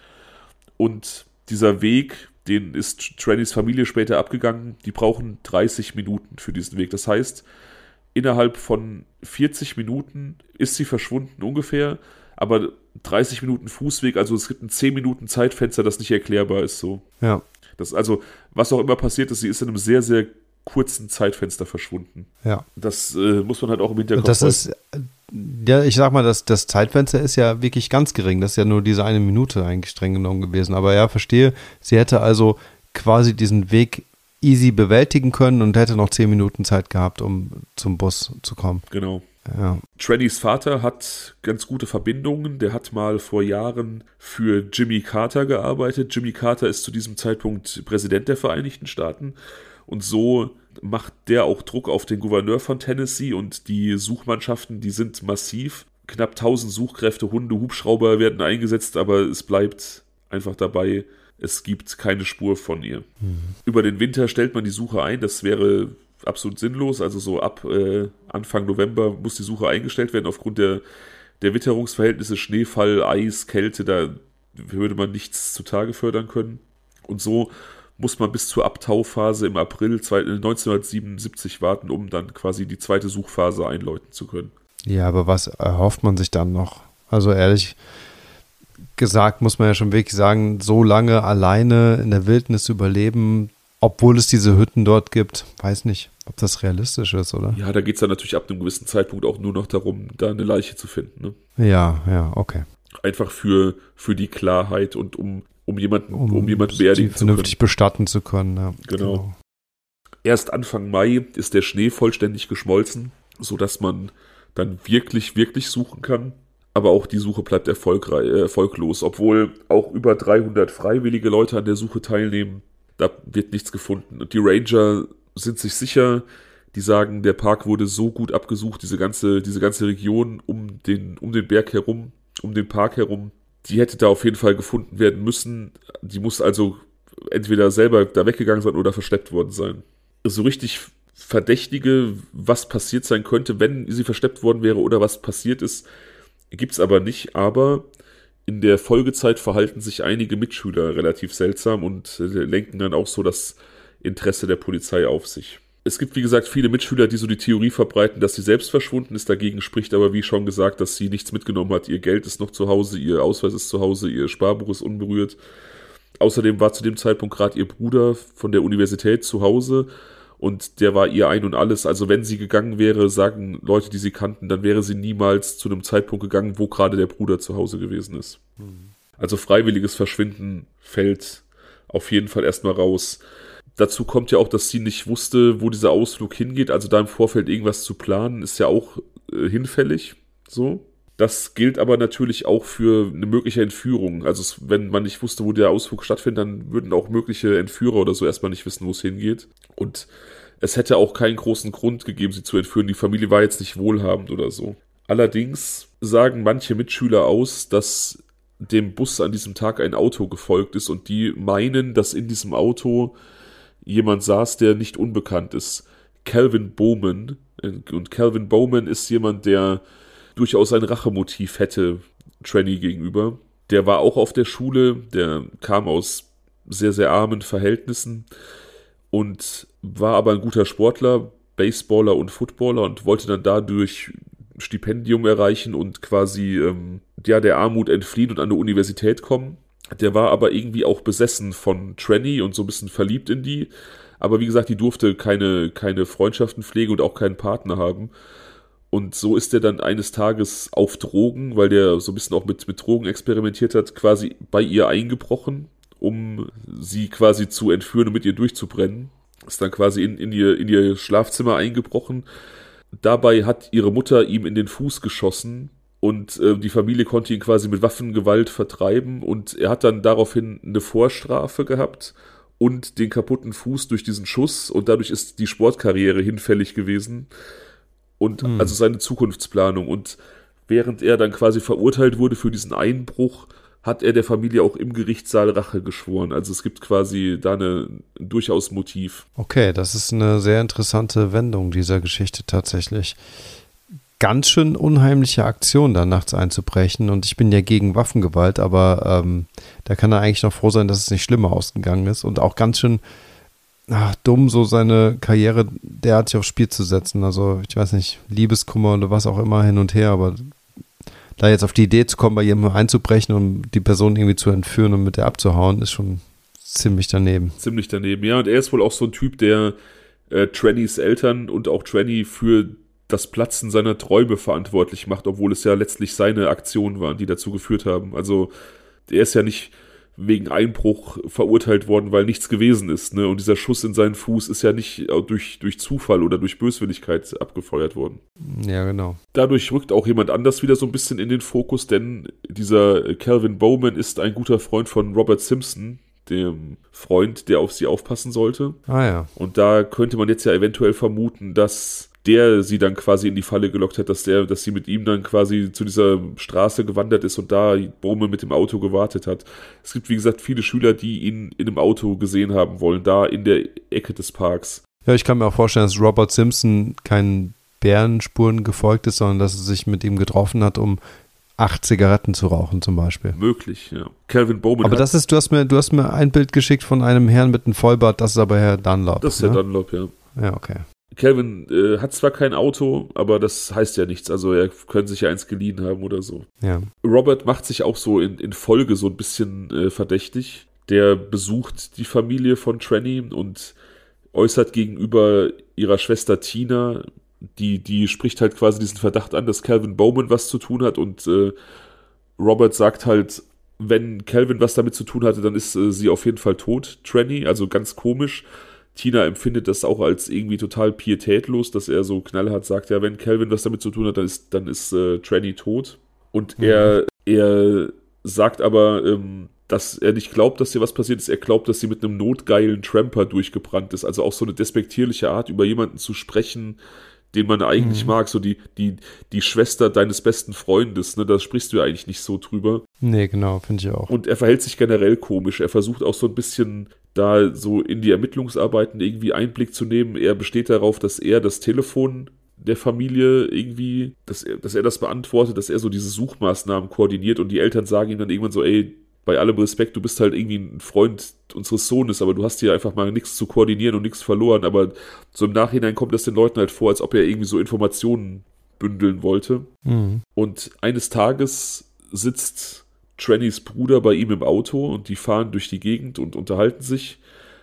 Und dieser Weg, den ist Trannys Familie später abgegangen, die brauchen 30 Minuten für diesen Weg. Das heißt, innerhalb von 40 Minuten ist sie verschwunden ungefähr, aber 30 Minuten Fußweg, also es gibt ein 10 Minuten Zeitfenster, das nicht erklärbar ist so. Ja. Also, was auch immer passiert ist, sie ist in einem sehr, sehr kurzen Zeitfenster verschwunden. Ja. Das muss man halt auch im Hinterkopf Das ist, ja, ich sag mal, das Zeitfenster ist ja wirklich ganz gering. Das ist ja nur diese 1 Minute eigentlich streng genommen gewesen. Aber ja, verstehe, sie hätte also quasi diesen Weg easy bewältigen können und hätte noch 10 Minuten Zeit gehabt, um zum Bus zu kommen. Genau. Ja. Trannys Vater hat ganz gute Verbindungen. Der hat mal vor Jahren für Jimmy Carter gearbeitet. Jimmy Carter ist zu diesem Zeitpunkt Präsident der Vereinigten Staaten. Und so macht der auch Druck auf den Gouverneur von Tennessee und die Suchmannschaften, die sind massiv. Knapp 1000 Suchkräfte, Hunde, Hubschrauber werden eingesetzt, aber es bleibt einfach dabei, es gibt keine Spur von ihr. Über den Winter stellt man die Suche ein, das wäre absolut sinnlos, also so ab Anfang November muss die Suche eingestellt werden, aufgrund der Witterungsverhältnisse, Schneefall, Eis, Kälte, da würde man nichts zutage fördern können. Und so muss man bis zur Abtauphase im April 1977 warten, um dann quasi die zweite Suchphase einläuten zu können. Ja, aber was erhofft man sich dann noch? Also ehrlich gesagt muss man ja schon wirklich sagen, so lange alleine in der Wildnis überleben, obwohl es diese Hütten dort gibt, weiß nicht, ob das realistisch ist, oder? Ja, da geht es dann natürlich ab einem gewissen Zeitpunkt auch nur noch darum, da eine Leiche zu finden. Ne? Ja, okay. Einfach für die Klarheit und um jemanden beerdigen zu können. Vernünftig bestatten zu können. Ja, genau. Erst Anfang Mai ist der Schnee vollständig geschmolzen, sodass man dann wirklich, wirklich suchen kann. Aber auch die Suche bleibt erfolglos, obwohl auch über 300 freiwillige Leute an der Suche teilnehmen. Da wird nichts gefunden. Und die Ranger sind sich sicher, die sagen, der Park wurde so gut abgesucht, diese ganze Region um den Berg herum, um den Park herum, die hätte da auf jeden Fall gefunden werden müssen. Die muss also entweder selber da weggegangen sein oder verschleppt worden sein. So richtig Verdächtige, was passiert sein könnte, wenn sie verschleppt worden wäre oder was passiert ist, gibt es aber nicht. Aber in der Folgezeit verhalten sich einige Mitschüler relativ seltsam und lenken dann auch so das Interesse der Polizei auf sich. Es gibt, wie gesagt, viele Mitschüler, die so die Theorie verbreiten, dass sie selbst verschwunden ist. Dagegen spricht aber, wie schon gesagt, dass sie nichts mitgenommen hat. Ihr Geld ist noch zu Hause, ihr Ausweis ist zu Hause, ihr Sparbuch ist unberührt. Außerdem war zu dem Zeitpunkt gerade ihr Bruder von der Universität zu Hause und der war ihr Ein und Alles. Also wenn sie gegangen wäre, sagen Leute, die sie kannten, dann wäre sie niemals zu einem Zeitpunkt gegangen, wo gerade der Bruder zu Hause gewesen ist. Also freiwilliges Verschwinden fällt auf jeden Fall erstmal raus. Dazu kommt ja auch, dass sie nicht wusste, wo dieser Ausflug hingeht. Also da im Vorfeld irgendwas zu planen, ist ja auch hinfällig. So. Das gilt aber natürlich auch für eine mögliche Entführung. Also wenn man nicht wusste, wo der Ausflug stattfindet, dann würden auch mögliche Entführer oder so erstmal nicht wissen, wo es hingeht. Und es hätte auch keinen großen Grund gegeben, sie zu entführen. Die Familie war jetzt nicht wohlhabend oder so. Allerdings sagen manche Mitschüler aus, dass dem Bus an diesem Tag ein Auto gefolgt ist und die meinen, dass in diesem Auto jemand saß, der nicht unbekannt ist. Calvin Bowman. Und Calvin Bowman ist jemand, der durchaus ein Rachemotiv hätte Tranny gegenüber. Der war auch auf der Schule, der kam aus sehr, sehr armen Verhältnissen und war aber ein guter Sportler, Baseballer und Footballer und wollte dann dadurch Stipendium erreichen und quasi der Armut entfliehen und an eine Universität kommen. Der war aber irgendwie auch besessen von Tranny und so ein bisschen verliebt in die. Aber wie gesagt, die durfte keine Freundschaften pflegen und auch keinen Partner haben. Und so ist er dann eines Tages auf Drogen, weil der so ein bisschen auch mit Drogen experimentiert hat, quasi bei ihr eingebrochen, um sie quasi zu entführen und mit ihr durchzubrennen. Ist dann quasi in ihr Schlafzimmer eingebrochen. Dabei hat ihre Mutter ihm in den Fuß geschossen. Und die Familie konnte ihn quasi mit Waffengewalt vertreiben und er hat dann daraufhin eine Vorstrafe gehabt und den kaputten Fuß durch diesen Schuss und dadurch ist die Sportkarriere hinfällig gewesen und also seine Zukunftsplanung. Und während er dann quasi verurteilt wurde für diesen Einbruch, hat er der Familie auch im Gerichtssaal Rache geschworen. Also es gibt quasi da ein durchaus Motiv. Okay, das ist eine sehr interessante Wendung dieser Geschichte tatsächlich. Ganz schön unheimliche Aktion, da nachts einzubrechen. Und ich bin ja gegen Waffengewalt, aber da kann er eigentlich noch froh sein, dass es nicht schlimmer ausgegangen ist. Und auch ganz schön dumm, so seine Karriere derartig aufs Spiel zu setzen. Also ich weiß nicht, Liebeskummer oder was auch immer hin und her, aber da jetzt auf die Idee zu kommen, bei jemandem einzubrechen und die Person irgendwie zu entführen und mit der abzuhauen, ist schon ziemlich daneben. Ziemlich daneben, ja. Und er ist wohl auch so ein Typ, der Trannys Eltern und auch Tranny für das Platzen seiner Träume verantwortlich macht, obwohl es ja letztlich seine Aktionen waren, die dazu geführt haben. Also er ist ja nicht wegen Einbruch verurteilt worden, weil nichts gewesen ist, ne? Und dieser Schuss in seinen Fuß ist ja nicht durch Zufall oder durch Böswilligkeit abgefeuert worden. Ja, genau. Dadurch rückt auch jemand anders wieder so ein bisschen in den Fokus, denn dieser Calvin Bowman ist ein guter Freund von Robert Simpson, dem Freund, der auf sie aufpassen sollte. Ah ja. Und da könnte man jetzt ja eventuell vermuten, dass der sie dann quasi in die Falle gelockt hat, dass sie mit ihm dann quasi zu dieser Straße gewandert ist und da Bowman mit dem Auto gewartet hat. Es gibt, wie gesagt, viele Schüler, die ihn in einem Auto gesehen haben wollen, da in der Ecke des Parks. Ja, ich kann mir auch vorstellen, dass Robert Simpson keinen Bärenspuren gefolgt ist, sondern dass er sich mit ihm getroffen hat, um 8 Zigaretten zu rauchen zum Beispiel. Möglich, ja. Calvin Bowman. Aber das ist, du hast mir ein Bild geschickt von einem Herrn mit einem Vollbart, das ist aber Herr Dunlop. Das ist Herr Dunlop, ja. Ja, okay. Calvin hat zwar kein Auto, aber das heißt ja nichts. Also er könnte sich ja eins geliehen haben oder so. Ja. Robert macht sich auch so in Folge so ein bisschen verdächtig. Der besucht die Familie von Tranny und äußert gegenüber ihrer Schwester Tina, die spricht halt quasi diesen Verdacht an, dass Calvin Bowman was zu tun hat und Robert sagt halt, wenn Calvin was damit zu tun hatte, dann ist sie auf jeden Fall tot, Tranny, also ganz komisch. Tina empfindet das auch als irgendwie total pietätlos, dass er so knallhart sagt, ja, wenn Calvin was damit zu tun hat, dann ist Tranny tot. Und er sagt aber, dass er nicht glaubt, dass ihr was passiert ist. Er glaubt, dass sie mit einem notgeilen Tramper durchgebrannt ist. Also auch so eine despektierliche Art, über jemanden zu sprechen, den man eigentlich mag. So die Schwester deines besten Freundes, ne, da sprichst du ja eigentlich nicht so drüber. Nee, genau, finde ich auch. Und er verhält sich generell komisch. Er versucht auch so ein bisschen da so in die Ermittlungsarbeiten irgendwie Einblick zu nehmen. Er besteht darauf, dass er das Telefon der Familie irgendwie, dass er das beantwortet, dass er so diese Suchmaßnahmen koordiniert und die Eltern sagen ihm dann irgendwann so, ey, bei allem Respekt, du bist halt irgendwie ein Freund unseres Sohnes, aber du hast hier einfach mal nichts zu koordinieren und nichts verloren, aber so im Nachhinein kommt das den Leuten halt vor, als ob er irgendwie so Informationen bündeln wollte. Und eines Tages sitzt Trannys Bruder bei ihm im Auto und die fahren durch die Gegend und unterhalten sich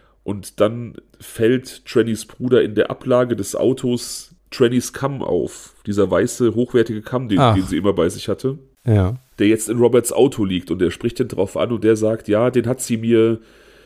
und dann fällt Trannys Bruder in der Ablage des Autos Trannys Kamm auf, dieser weiße, hochwertige Kamm, den sie immer bei sich hatte. Ja. Der jetzt in Roberts Auto liegt und er spricht den drauf an und der sagt, ja, den hat sie mir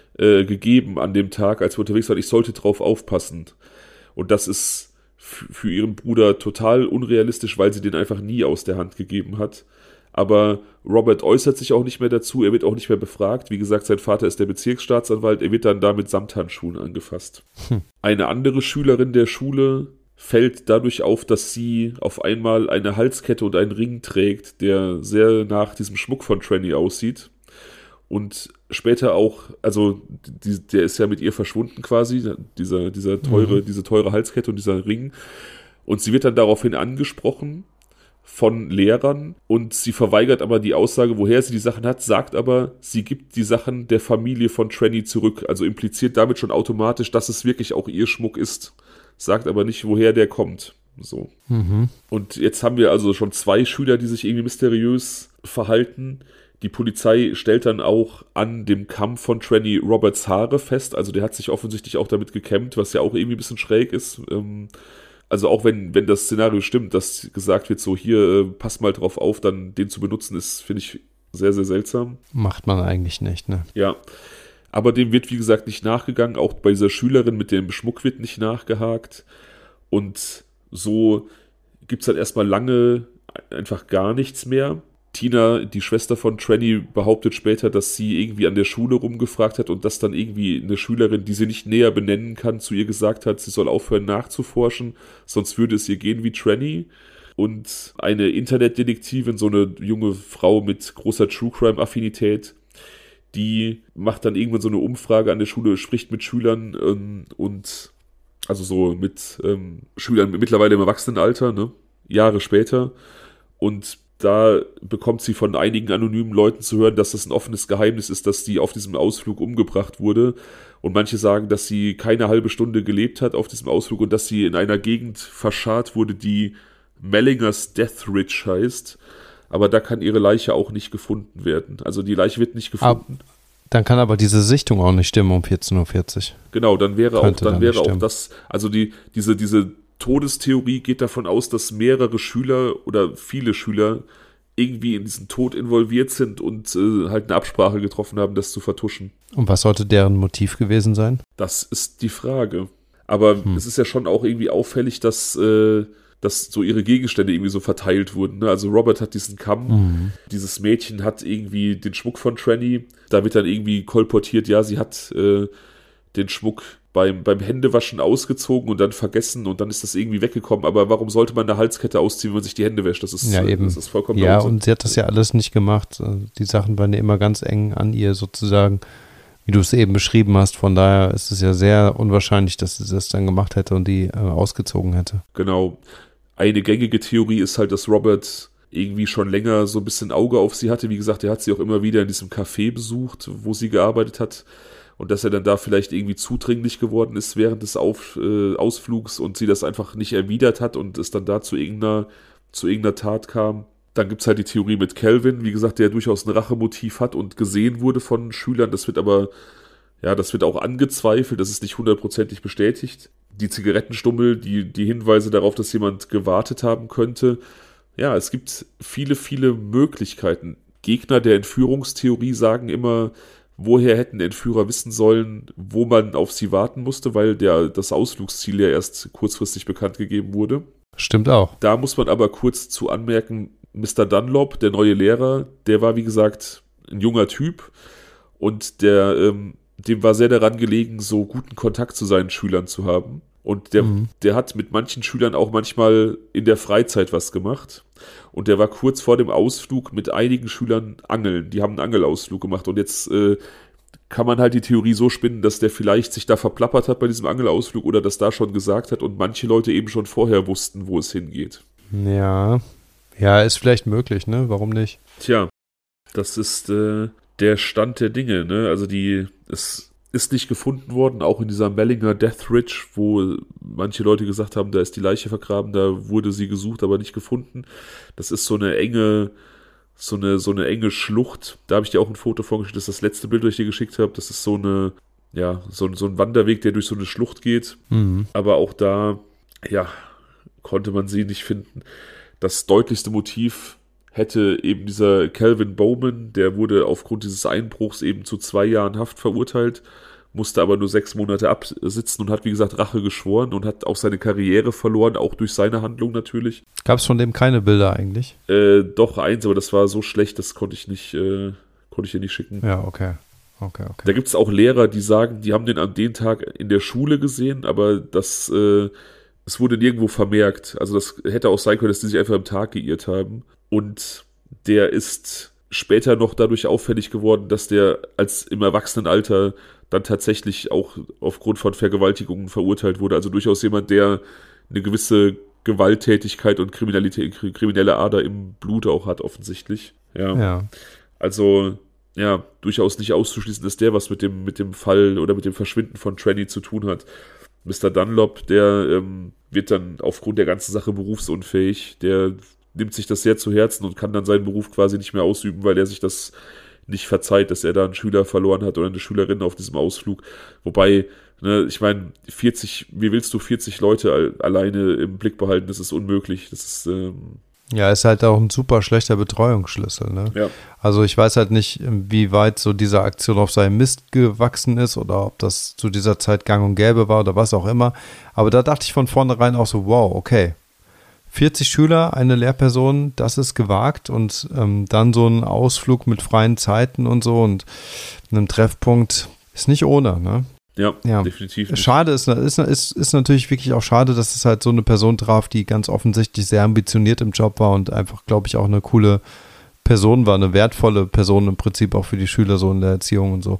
gegeben an dem Tag, als wir unterwegs waren, ich sollte drauf aufpassen. Und das ist für ihren Bruder total unrealistisch, weil sie den einfach nie aus der Hand gegeben hat. Aber Robert äußert sich auch nicht mehr dazu, er wird auch nicht mehr befragt. Wie gesagt, sein Vater ist der Bezirksstaatsanwalt, er wird dann da mit Samthandschuhen angefasst. Eine andere Schülerin der Schule fällt dadurch auf, dass sie auf einmal eine Halskette und einen Ring trägt, der sehr nach diesem Schmuck von Tranny aussieht. Und später auch, also der ist ja mit ihr verschwunden quasi, diese teure Halskette und dieser Ring. Und sie wird dann daraufhin angesprochen von Lehrern und sie verweigert aber die Aussage, woher sie die Sachen hat, sagt aber, sie gibt die Sachen der Familie von Tranny zurück. Also impliziert damit schon automatisch, dass es wirklich auch ihr Schmuck ist. Sagt aber nicht, woher der kommt. So. Und jetzt haben wir also schon 2 Schüler, die sich irgendwie mysteriös verhalten. Die Polizei stellt dann auch an dem Kamm von Tranny Roberts Haare fest. Also der hat sich offensichtlich auch damit gekämmt, was ja auch irgendwie ein bisschen schräg ist. Also auch wenn das Szenario stimmt, dass gesagt wird, so hier, pass mal drauf auf, dann den zu benutzen, ist, finde ich, sehr, sehr seltsam. Macht man eigentlich nicht, ne? Ja. Aber dem wird, wie gesagt, nicht nachgegangen. Auch bei dieser Schülerin mit dem Schmuck wird nicht nachgehakt. Und so gibt es dann erstmal lange einfach gar nichts mehr. Tina, die Schwester von Tranny, behauptet später, dass sie irgendwie an der Schule rumgefragt hat und dass dann irgendwie eine Schülerin, die sie nicht näher benennen kann, zu ihr gesagt hat, sie soll aufhören nachzuforschen, sonst würde es ihr gehen wie Tranny. Und eine Internetdetektivin, so eine junge Frau mit großer True-Crime-Affinität, die macht dann irgendwann so eine Umfrage an der Schule, spricht mit Schülern und also so mit Schülern mittlerweile im Erwachsenenalter, ne? Jahre später. Und da bekommt sie von einigen anonymen Leuten zu hören, dass das ein offenes Geheimnis ist, dass die auf diesem Ausflug umgebracht wurde. Und manche sagen, dass sie keine halbe Stunde gelebt hat auf diesem Ausflug und dass sie in einer Gegend verscharrt wurde, die Mellingers Death Ridge heißt. Aber da kann ihre Leiche auch nicht gefunden werden. Also die Leiche wird nicht gefunden. Dann kann aber diese Sichtung auch nicht stimmen um 14:40 Uhr. Genau, dann wäre Könnte auch das, also diese Todestheorie geht davon aus, dass mehrere Schüler oder viele Schüler irgendwie in diesen Tod involviert sind und halt eine Absprache getroffen haben, das zu vertuschen. Und was sollte deren Motiv gewesen sein? Das ist die Frage. Aber es ist ja schon auch irgendwie auffällig, dass so ihre Gegenstände irgendwie so verteilt wurden. Ne? Also Robert hat diesen Kamm, dieses Mädchen hat irgendwie den Schmuck von Tranny. Da wird dann irgendwie kolportiert, ja, sie hat den Schmuck beim Händewaschen ausgezogen und dann vergessen und dann ist das irgendwie weggekommen. Aber warum sollte man eine Halskette ausziehen, wenn man sich die Hände wäscht? Das ist, ja, eben. Das ist vollkommen Ja, Unsinn. und sie hat das ja alles nicht gemacht. Die Sachen waren ja immer ganz eng an ihr sozusagen, wie du es eben beschrieben hast. Von daher ist es ja sehr unwahrscheinlich, dass sie das dann gemacht hätte und die ausgezogen hätte. Genau. Eine gängige Theorie ist halt, dass Robert irgendwie schon länger so ein bisschen Auge auf sie hatte. Wie gesagt, er hat sie auch immer wieder in diesem Café besucht, wo sie gearbeitet hat. Und dass er dann da vielleicht irgendwie zudringlich geworden ist während des Ausflugs und sie das einfach nicht erwidert hat und es dann da zu irgendeiner Tat kam. Dann gibt's halt die Theorie mit Calvin, wie gesagt, der durchaus ein Rachemotiv hat und gesehen wurde von Schülern. Das wird aber, ja, das wird auch angezweifelt, das ist nicht 100%ig bestätigt. Die Zigarettenstummel, die Hinweise darauf, dass jemand gewartet haben könnte. Ja, es gibt viele, viele Möglichkeiten. Gegner der Entführungstheorie sagen immer, woher hätten Entführer wissen sollen, wo man auf sie warten musste, weil das Ausflugsziel ja erst kurzfristig bekannt gegeben wurde. Stimmt auch. Da muss man aber kurz zu anmerken, Mr. Dunlop, der neue Lehrer, der war wie gesagt ein junger Typ und dem war sehr daran gelegen, so guten Kontakt zu seinen Schülern zu haben. Und der hat mit manchen Schülern auch manchmal in der Freizeit was gemacht. Und der war kurz vor dem Ausflug mit einigen Schülern angeln. Die haben einen Angelausflug gemacht. Und jetzt kann man halt die Theorie so spinnen, dass der vielleicht sich da verplappert hat bei diesem Angelausflug oder das da schon gesagt hat und manche Leute eben schon vorher wussten, wo es hingeht. Ja, ist vielleicht möglich, ne? Warum nicht? Tja, das ist der Stand der Dinge, ne? Also es ist nicht gefunden worden, auch in dieser Mellinger Death Ridge, wo manche Leute gesagt haben, da ist die Leiche vergraben, da wurde sie gesucht, aber nicht gefunden. Das ist so eine enge Schlucht. Da habe ich dir auch ein Foto vorgeschickt, das ist das letzte Bild, das ich dir geschickt habe. Das ist so ein Wanderweg, der durch so eine Schlucht geht. Aber auch da, ja, konnte man sie nicht finden. Das deutlichste Motiv hätte eben dieser Calvin Bowman, der wurde aufgrund dieses Einbruchs eben zu 2 Jahren Haft verurteilt, musste aber nur 6 Monate absitzen und hat, wie gesagt, Rache geschworen und hat auch seine Karriere verloren, auch durch seine Handlung natürlich. Gab es von dem keine Bilder eigentlich? Doch, eins, aber das war so schlecht, das konnte ich dir nicht schicken. Ja, okay. Da gibt es auch Lehrer, die sagen, die haben den an dem Tag in der Schule gesehen, aber es wurde nirgendwo vermerkt. Also das hätte auch sein können, dass die sich einfach am Tag geirrt haben. Und der ist später noch dadurch auffällig geworden, dass der als im Erwachsenenalter dann tatsächlich auch aufgrund von Vergewaltigungen verurteilt wurde. Also durchaus jemand, der eine gewisse Gewalttätigkeit und kriminelle Ader im Blut auch hat, offensichtlich. Ja. Also, ja, durchaus nicht auszuschließen, dass der was mit dem Fall oder mit dem Verschwinden von Tranny zu tun hat. Mr. Dunlop, der wird dann aufgrund der ganzen Sache berufsunfähig. Der nimmt sich das sehr zu Herzen und kann dann seinen Beruf quasi nicht mehr ausüben, weil er sich das nicht verzeiht, dass er da einen Schüler verloren hat oder eine Schülerin auf diesem Ausflug. Wobei, ne, ich meine, wie willst du 40 Leute alleine im Blick behalten? Das ist unmöglich. Das ist ja, ist halt auch ein super schlechter Betreuungsschlüssel, ne? Ja. Also ich weiß halt nicht, wie weit so diese Aktion auf seinem Mist gewachsen ist oder ob das zu dieser Zeit gang und gäbe war oder was auch immer. Aber da dachte ich von vornherein auch so, wow, okay. 40 Schüler, eine Lehrperson, das ist gewagt und dann so ein Ausflug mit freien Zeiten und so und einem Treffpunkt ist nicht ohne, ne? Ja, definitiv nicht. Schade ist natürlich wirklich auch schade, dass es halt so eine Person traf, die ganz offensichtlich sehr ambitioniert im Job war und einfach, glaube ich, auch eine coole Person war, eine wertvolle Person im Prinzip auch für die Schüler so in der Erziehung und so.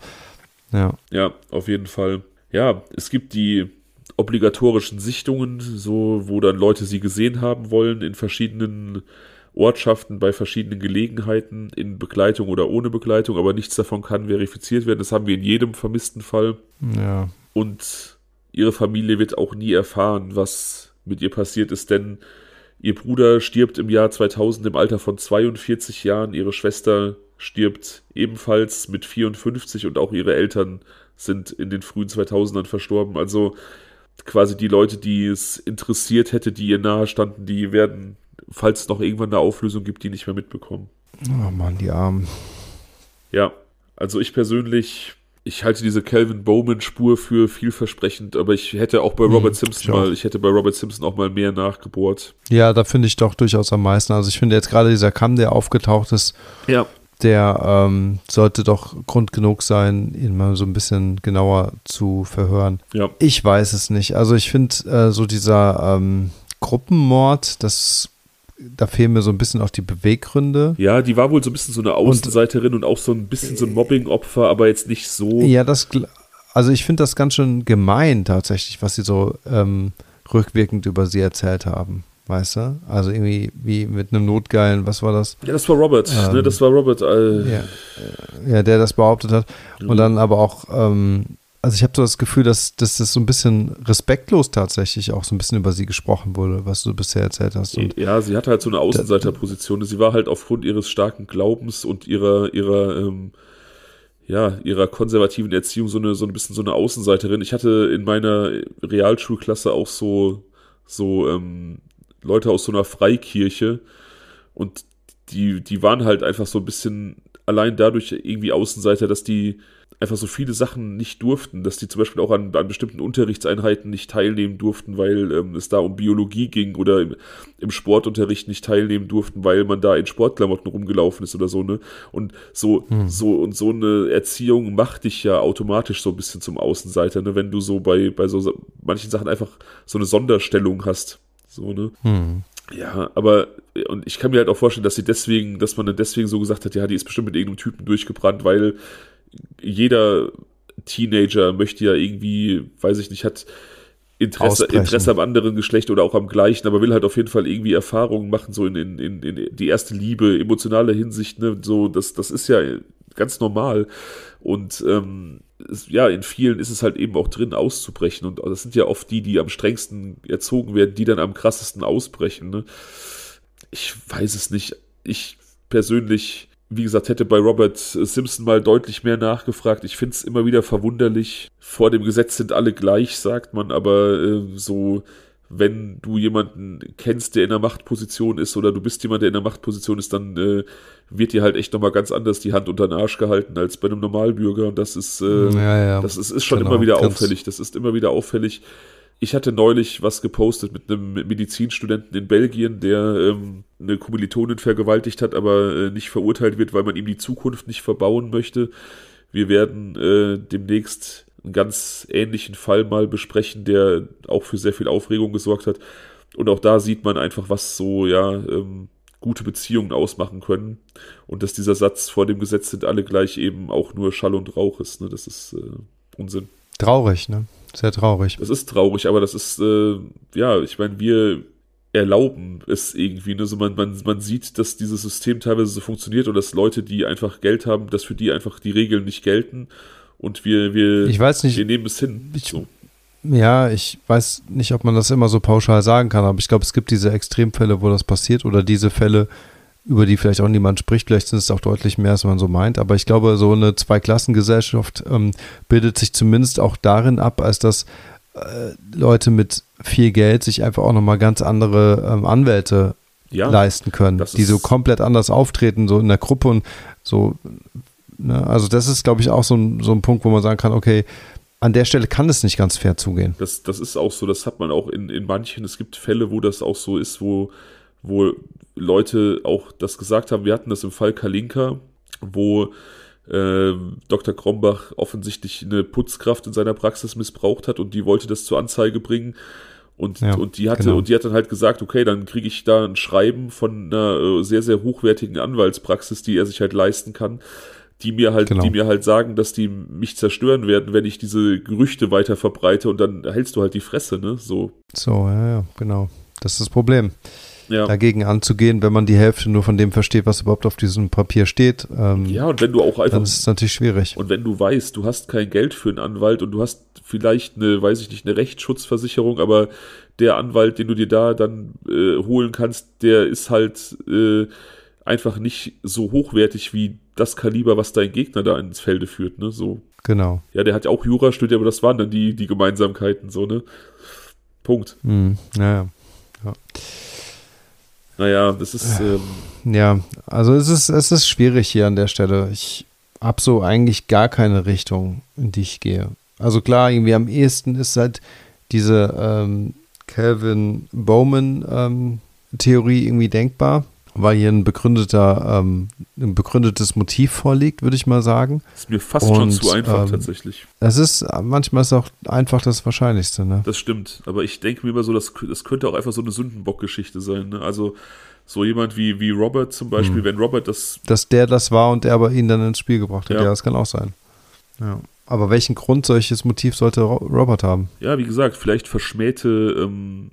Ja, auf jeden Fall. Ja, es gibt die obligatorischen Sichtungen, so wo dann Leute sie gesehen haben wollen in verschiedenen Ortschaften, bei verschiedenen Gelegenheiten, in Begleitung oder ohne Begleitung, aber nichts davon kann verifiziert werden. Das haben wir in jedem vermissten Fall. Ja. Und ihre Familie wird auch nie erfahren, was mit ihr passiert ist, denn ihr Bruder stirbt im Jahr 2000 im Alter von 42 Jahren, ihre Schwester stirbt ebenfalls mit 54 und auch ihre Eltern sind in den frühen 2000ern verstorben. Also quasi die Leute, die es interessiert hätte, die ihr nahe standen, die werden, falls es noch irgendwann eine Auflösung gibt, die nicht mehr mitbekommen. Oh Mann, die Armen. Ja, also ich persönlich, ich halte diese Calvin Bowman-Spur für vielversprechend, aber ich hätte auch bei Robert Simpson ich hätte bei Robert Simpson auch mal mehr nachgebohrt. Ja, da finde ich doch durchaus am meisten. Also ich finde jetzt gerade dieser Kamm, der aufgetaucht ist, Ja. der sollte doch Grund genug sein, ihn mal so ein bisschen genauer zu verhören. Ja. Ich weiß es nicht. Also ich finde so dieser Gruppenmord, da fehlen mir so ein bisschen auch die Beweggründe. Ja, die war wohl so ein bisschen so eine Außenseiterin und auch so ein bisschen so ein Mobbing-Opfer, aber jetzt nicht so. Ja, also ich finde das ganz schön gemein tatsächlich, was sie so rückwirkend über sie erzählt haben. Weißt du? Also irgendwie wie mit einem notgeilen, was war das? Ja, das war Robert, ne? Das war Robert. Ja, der das behauptet hat. Und dann aber auch, also ich habe so das Gefühl, dass das so ein bisschen respektlos tatsächlich auch so ein bisschen über sie gesprochen wurde, was du bisher erzählt hast. Und ja, sie hatte halt so eine Außenseiterposition. Sie war halt aufgrund ihres starken Glaubens und ihrer konservativen Erziehung so ein bisschen so eine Außenseiterin. Ich hatte in meiner Realschulklasse auch so Leute aus so einer Freikirche und die waren halt einfach so ein bisschen allein dadurch irgendwie Außenseiter, dass die einfach so viele Sachen nicht durften, dass die zum Beispiel auch an bestimmten Unterrichtseinheiten nicht teilnehmen durften, weil es da um Biologie ging oder im Sportunterricht nicht teilnehmen durften, weil man da in Sportklamotten rumgelaufen ist oder so, ne? Und so eine Erziehung macht dich ja automatisch so ein bisschen zum Außenseiter, ne? Wenn du so bei so manchen Sachen einfach so eine Sonderstellung hast. So, ne? Ja, aber, und ich kann mir halt auch vorstellen, dass man dann deswegen so gesagt hat, ja, die ist bestimmt mit irgendeinem Typen durchgebrannt, weil jeder Teenager möchte ja irgendwie, weiß ich nicht, hat Interesse am anderen Geschlecht oder auch am gleichen, aber will halt auf jeden Fall irgendwie Erfahrungen machen, so in die erste Liebe, emotionale Hinsicht, ne, so, das ist ja ganz normal. Und in vielen ist es halt eben auch drin, auszubrechen. Und das sind ja oft die am strengsten erzogen werden, die dann am krassesten ausbrechen. Ne? Ich weiß es nicht. Ich persönlich, wie gesagt, hätte bei Robert Simpson mal deutlich mehr nachgefragt. Ich finde es immer wieder verwunderlich. Vor dem Gesetz sind alle gleich, sagt man, aber wenn du jemanden kennst, der in einer Machtposition ist oder du bist jemand, der in einer Machtposition ist, dann wird dir halt echt nochmal ganz anders die Hand unter den Arsch gehalten als bei einem Normalbürger und das ist ist schon immer wieder auffällig. Das ist immer wieder auffällig. Ich hatte neulich was gepostet mit einem Medizinstudenten in Belgien, der eine Kommilitonin vergewaltigt hat, aber nicht verurteilt wird, weil man ihm die Zukunft nicht verbauen möchte. Wir werden demnächst einen ganz ähnlichen Fall mal besprechen, der auch für sehr viel Aufregung gesorgt hat. Und auch da sieht man einfach, was so, gute Beziehungen ausmachen können. Und dass dieser Satz, vor dem Gesetz sind alle gleich, eben auch nur Schall und Rauch ist. Ne? Das ist Unsinn. Traurig, ne? Sehr traurig. Das ist traurig, aber das ist, ich meine, wir erlauben es irgendwie. Ne? So man sieht, dass dieses System teilweise so funktioniert und dass Leute, die einfach Geld haben, dass für die einfach die Regeln nicht gelten. Und wir nehmen es hin. Ja, ich weiß nicht, ob man das immer so pauschal sagen kann, aber ich glaube, es gibt diese Extremfälle, wo das passiert oder diese Fälle, über die vielleicht auch niemand spricht, vielleicht sind es auch deutlich mehr, als man so meint, aber ich glaube, so eine Zweiklassengesellschaft bildet sich zumindest auch darin ab, als dass Leute mit viel Geld sich einfach auch nochmal ganz andere Anwälte leisten können, die so komplett anders auftreten, so in der Gruppe und so. Ne? Also das ist, glaube ich, auch so ein Punkt, wo man sagen kann, okay, an der Stelle kann es nicht ganz fair zugehen. Das ist auch so, das hat man auch in manchen, es gibt Fälle, wo das auch so ist, wo Leute auch das gesagt haben. Wir hatten das im Fall Kalinka, wo Dr. Krombach offensichtlich eine Putzkraft in seiner Praxis missbraucht hat und die wollte das zur Anzeige bringen. Und die hat dann halt gesagt, okay, dann kriege ich da ein Schreiben von einer sehr, sehr hochwertigen Anwaltspraxis, die er sich halt leisten kann, die mir halt sagen, dass die mich zerstören werden, wenn ich diese Gerüchte weiter verbreite und dann hältst du halt die Fresse, ne? So, genau. Das ist das Problem. Ja. Dagegen anzugehen, wenn man die Hälfte nur von dem versteht, was überhaupt auf diesem Papier steht. Und wenn du auch einfach. Dann ist es natürlich schwierig. Und wenn du weißt, du hast kein Geld für einen Anwalt und du hast vielleicht eine Rechtsschutzversicherung, aber der Anwalt, den du dir da dann holen kannst, der ist halt einfach nicht so hochwertig wie das Kaliber, was dein Gegner da ins Felde führt, ne? So. Genau. Ja, der hat ja auch Jura studiert, aber das waren dann die Gemeinsamkeiten, so, ne? Punkt. Naja. Ja. Naja, das ist. Ja, also es ist schwierig hier an der Stelle. Ich habe so eigentlich gar keine Richtung, in die ich gehe. Also klar, irgendwie am ehesten ist halt diese Calvin Bowman-Theorie irgendwie denkbar, weil hier ein begründetes Motiv vorliegt, würde ich mal sagen. Ist mir fast schon zu einfach tatsächlich. Manchmal ist auch einfach das Wahrscheinlichste, ne? Das stimmt, aber ich denke mir immer so, das könnte auch einfach so eine Sündenbock-Geschichte sein, ne? Also so jemand wie Robert zum Beispiel, wenn Robert das... Dass der das war und er aber ihn dann ins Spiel gebracht hat, ja, das kann auch sein. Ja. Aber welchen Grund solches Motiv sollte Robert haben? Ja, wie gesagt, vielleicht verschmähte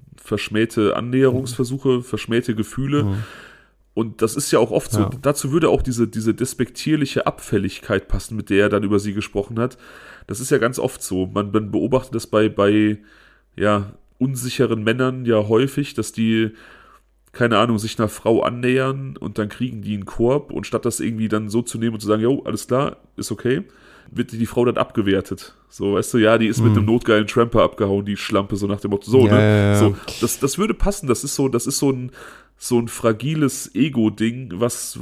Annäherungsversuche, verschmähte Gefühle. Und das ist ja auch oft so. Ja. Dazu würde auch diese despektierliche Abfälligkeit passen, mit der er dann über sie gesprochen hat. Das ist ja ganz oft so. Man beobachtet das bei unsicheren Männern ja häufig, dass die, keine Ahnung, sich einer Frau annähern und dann kriegen die einen Korb und statt das irgendwie dann so zu nehmen und zu sagen, jo, alles klar, ist okay, wird die Frau dann abgewertet. So, weißt du, ja, die ist mit einem notgeilen Tramper abgehauen, die Schlampe, so nach dem Motto, so, ne? Ja. So, das würde passen, das ist so ein fragiles Ego-Ding, was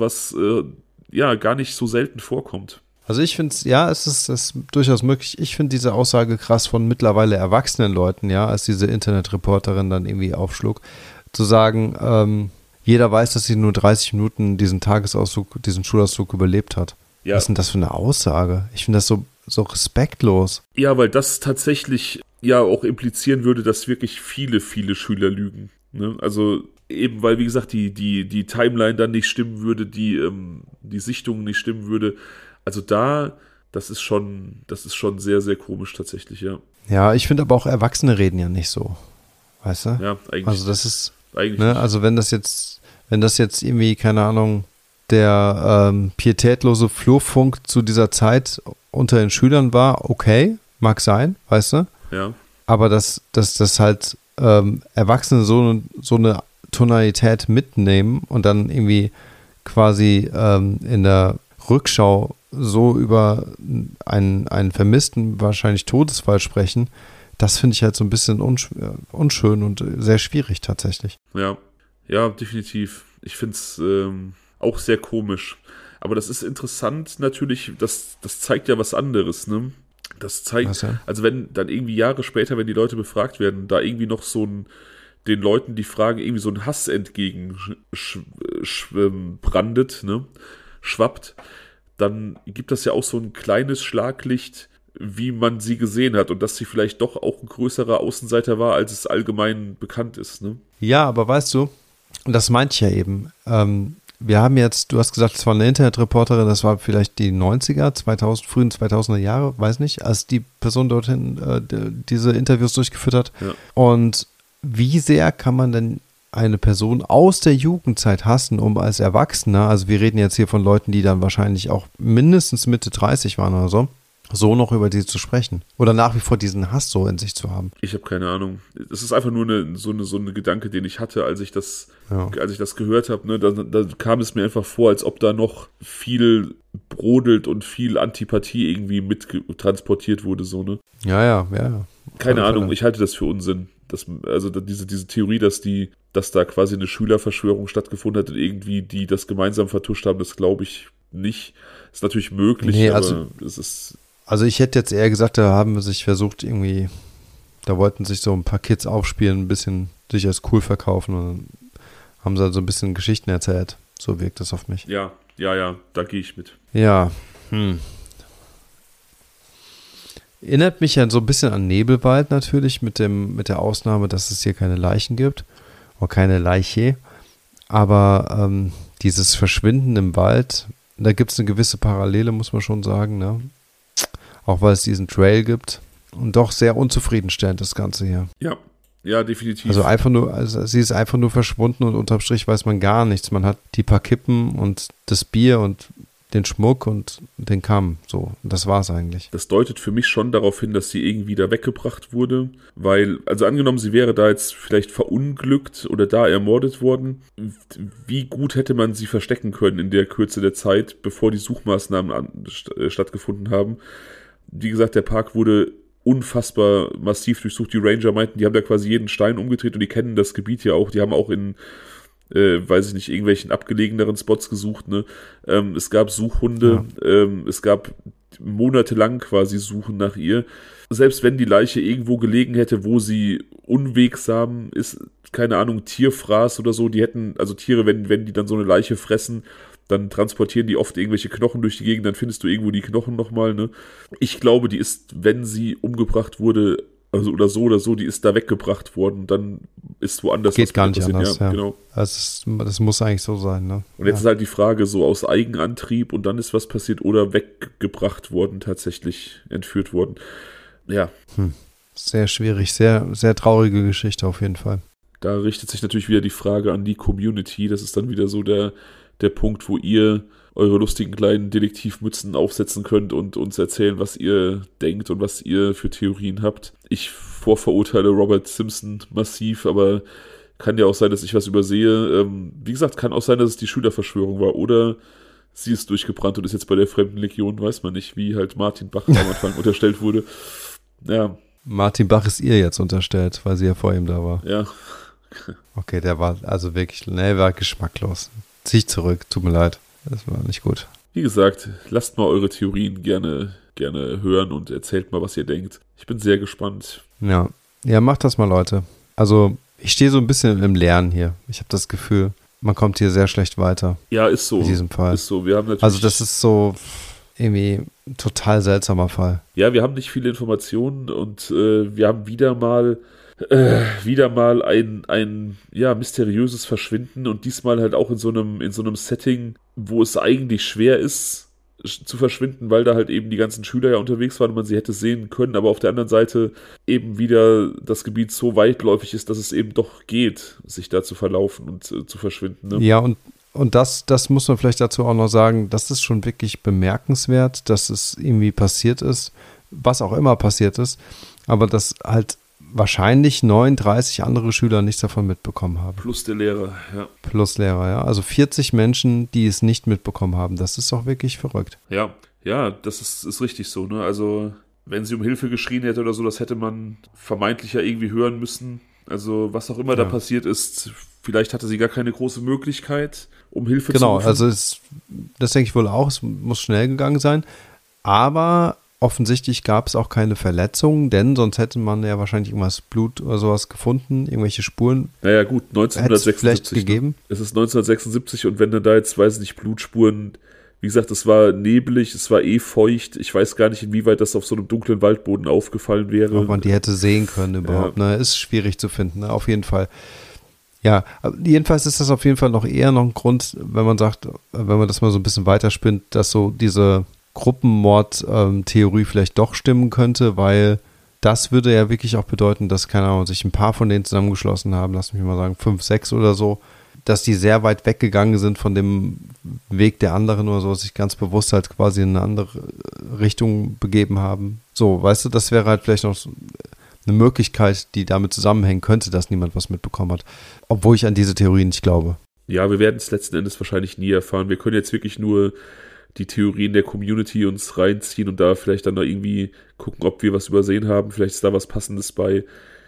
gar nicht so selten vorkommt. Also ich finde es, es ist durchaus möglich. Ich finde diese Aussage krass von mittlerweile erwachsenen Leuten, ja, als diese Internetreporterin dann irgendwie aufschlug, zu sagen, jeder weiß, dass sie nur 30 Minuten diesen Schulausflug überlebt hat. Ja. Was ist denn das für eine Aussage? Ich finde das so respektlos. Ja, weil das tatsächlich ja auch implizieren würde, dass wirklich viele, viele Schüler lügen. Ne? Also eben, weil, wie gesagt, die Timeline dann nicht stimmen würde, die Sichtung nicht stimmen würde. Also das ist schon sehr, sehr komisch tatsächlich, ja. Ja, ich finde aber auch Erwachsene reden ja nicht so. Weißt du? Ja, eigentlich. Also das ist, eigentlich ne, also wenn das jetzt irgendwie, keine Ahnung, der pietätlose Flurfunk zu dieser Zeit unter den Schülern war, okay, mag sein, weißt du? Ja. Aber dass halt Erwachsene so eine Tonalität mitnehmen und dann irgendwie quasi in der Rückschau so über einen vermissten, wahrscheinlich Todesfall sprechen, das finde ich halt so ein bisschen unschön und sehr schwierig tatsächlich. Ja, definitiv. Ich finde es auch sehr komisch. Aber das ist interessant natürlich, das zeigt ja was anderes, ne? Das zeigt, was, ja? Also wenn dann irgendwie Jahre später, wenn die Leute befragt werden, da irgendwie noch den Leuten, die fragen, irgendwie so ein Hass brandet, ne? Schwappt, dann gibt das ja auch so ein kleines Schlaglicht, wie man sie gesehen hat und dass sie vielleicht doch auch ein größerer Außenseiter war, als es allgemein bekannt ist, ne? Ja, aber weißt du, das meinte ich ja eben, wir haben jetzt, du hast gesagt, es war eine Internetreporterin, das war vielleicht die 90er, frühen 2000er Jahre, weiß nicht, als die Person dorthin diese Interviews durchgeführt hat. Ja. Und wie sehr kann man denn eine Person aus der Jugendzeit hassen, um als Erwachsener, also wir reden jetzt hier von Leuten, die dann wahrscheinlich auch mindestens Mitte 30 waren oder so noch über die zu sprechen oder nach wie vor diesen Hass so in sich zu haben. Ich habe keine Ahnung. Es ist einfach nur so eine Gedanke, den ich hatte, als ich das gehört habe. Ne? Da kam es mir einfach vor, als ob da noch viel brodelt und viel Antipathie irgendwie mit transportiert wurde. So, ne? Ja. Keine Ahnung, ich halte das für Unsinn. Diese Theorie, dass da quasi eine Schülerverschwörung stattgefunden hat und irgendwie die das gemeinsam vertuscht haben, das glaube ich nicht. Ist natürlich möglich, aber es ist... Also ich hätte jetzt eher gesagt, da haben sich versucht irgendwie, da wollten sich so ein paar Kids aufspielen, ein bisschen sich als cool verkaufen und haben so ein bisschen Geschichten erzählt. So wirkt das auf mich. Ja, da gehe ich mit. Ja. Erinnert mich ja so ein bisschen an Nebelwald natürlich, mit der Ausnahme, dass es hier keine Leichen gibt. Oder keine Leiche. Aber dieses Verschwinden im Wald, da gibt es eine gewisse Parallele, muss man schon sagen, ne? Auch weil es diesen Trail gibt. Und doch sehr unzufriedenstellend, das Ganze hier. Ja, definitiv. Also sie ist einfach nur verschwunden und unterm Strich weiß man gar nichts. Man hat die paar Kippen und das Bier und den Schmuck und den Kamm. So, das war's eigentlich. Das deutet für mich schon darauf hin, dass sie irgendwie da weggebracht wurde, weil, also angenommen, sie wäre da jetzt vielleicht verunglückt oder da ermordet worden, wie gut hätte man sie verstecken können in der Kürze der Zeit, bevor die Suchmaßnahmen stattgefunden haben. Wie gesagt, der Park wurde unfassbar massiv durchsucht. Die Ranger meinten, die haben da quasi jeden Stein umgedreht und die kennen das Gebiet ja auch. Die haben auch in weiß ich nicht, irgendwelchen abgelegeneren Spots gesucht, ne? Es gab Suchhunde, es gab monatelang quasi Suchen nach ihr. Selbst wenn die Leiche irgendwo gelegen hätte, wo sie unwegsam ist, keine Ahnung, Tierfraß oder so, die hätten, also Tiere, wenn die dann so eine Leiche fressen, dann transportieren die oft irgendwelche Knochen durch die Gegend, dann findest du irgendwo die Knochen nochmal, ne? Ich glaube, die ist, wenn sie umgebracht wurde, also oder so, die ist da weggebracht worden, dann ist woanders. Geht gar nicht anders, ja. Genau. Das muss eigentlich so sein, ne? Und jetzt ist halt die Frage, so aus Eigenantrieb und dann ist was passiert oder weggebracht worden, tatsächlich entführt worden. Ja. Sehr schwierig, sehr, sehr traurige Geschichte auf jeden Fall. Da richtet sich natürlich wieder die Frage an die Community, das ist dann wieder so der Punkt, wo ihr eure lustigen kleinen Detektivmützen aufsetzen könnt und uns erzählen, was ihr denkt und was ihr für Theorien habt. Ich vorverurteile Robert Simpson massiv, aber kann ja auch sein, dass ich was übersehe. Wie gesagt, kann auch sein, dass es die Schülerverschwörung war oder sie ist durchgebrannt und ist jetzt bei der Fremden Legion, weiß man nicht, wie halt Martin Bach am Anfang unterstellt wurde. Ja. Martin Bach ist ihr jetzt unterstellt, weil sie ja vor ihm da war. Ja. Okay, der war also wirklich, war geschmacklos. Zieh ich zurück, tut mir leid. Das war nicht gut. Wie gesagt, lasst mal eure Theorien gerne hören und erzählt mal, was ihr denkt. Ich bin sehr gespannt. Ja, macht das mal, Leute. Also, ich stehe so ein bisschen im Lernen hier. Ich habe das Gefühl, man kommt hier sehr schlecht weiter. Ja, ist so. In diesem Fall. Ist so. Wir haben natürlich, also, das ist so irgendwie ein total seltsamer Fall. Ja, wir haben nicht viele Informationen und wir haben wieder mal ein mysteriöses Verschwinden und diesmal halt auch in so einem Setting, wo es eigentlich schwer ist zu verschwinden, weil da halt eben die ganzen Schüler ja unterwegs waren und man sie hätte sehen können, aber auf der anderen Seite eben wieder das Gebiet so weitläufig ist, dass es eben doch geht, sich da zu verlaufen und zu verschwinden. Ne? Ja, und das muss man vielleicht dazu auch noch sagen, das ist schon wirklich bemerkenswert, dass es irgendwie passiert ist, was auch immer passiert ist, aber dass halt wahrscheinlich 39 andere Schüler nichts davon mitbekommen haben. Plus der Lehrer, ja. Plus Lehrer, ja. Also 40 Menschen, die es nicht mitbekommen haben. Das ist doch wirklich verrückt. Ja, das ist richtig so, ne? Also, wenn sie um Hilfe geschrien hätte oder so, das hätte man vermeintlich ja irgendwie hören müssen. Also, was auch immer da passiert ist, vielleicht hatte sie gar keine große Möglichkeit, um Hilfe zu rufen. Genau, also das denke ich wohl auch. Es muss schnell gegangen sein. Aber offensichtlich gab es auch keine Verletzungen, denn sonst hätte man ja wahrscheinlich irgendwas Blut oder sowas gefunden, irgendwelche Spuren. Naja gut, 1976. Vielleicht gegeben. Es ist 1976 und wenn dann da jetzt, weiß ich nicht, Blutspuren, wie gesagt, es war neblig, es war feucht, ich weiß gar nicht, inwieweit das auf so einem dunklen Waldboden aufgefallen wäre. Ob man die hätte sehen können überhaupt, ne? Ist schwierig zu finden, ne? Auf jeden Fall. Ja, jedenfalls ist das auf jeden Fall noch ein Grund, wenn man sagt, wenn man das mal so ein bisschen weiterspinnt, dass so diese Gruppenmord-Theorie vielleicht doch stimmen könnte, weil das würde ja wirklich auch bedeuten, dass, keine Ahnung, sich ein paar von denen zusammengeschlossen haben, lass mich mal sagen, 5, 6 oder so, dass die sehr weit weggegangen sind von dem Weg der anderen oder so, sich ganz bewusst halt quasi in eine andere Richtung begeben haben. So, weißt du, das wäre halt vielleicht noch eine Möglichkeit, die damit zusammenhängen könnte, dass niemand was mitbekommen hat. Obwohl ich an diese Theorie nicht glaube. Ja, wir werden es letzten Endes wahrscheinlich nie erfahren. Wir können jetzt wirklich nur die Theorien der Community uns reinziehen und da vielleicht dann noch irgendwie gucken, ob wir was übersehen haben. Vielleicht ist da was Passendes bei.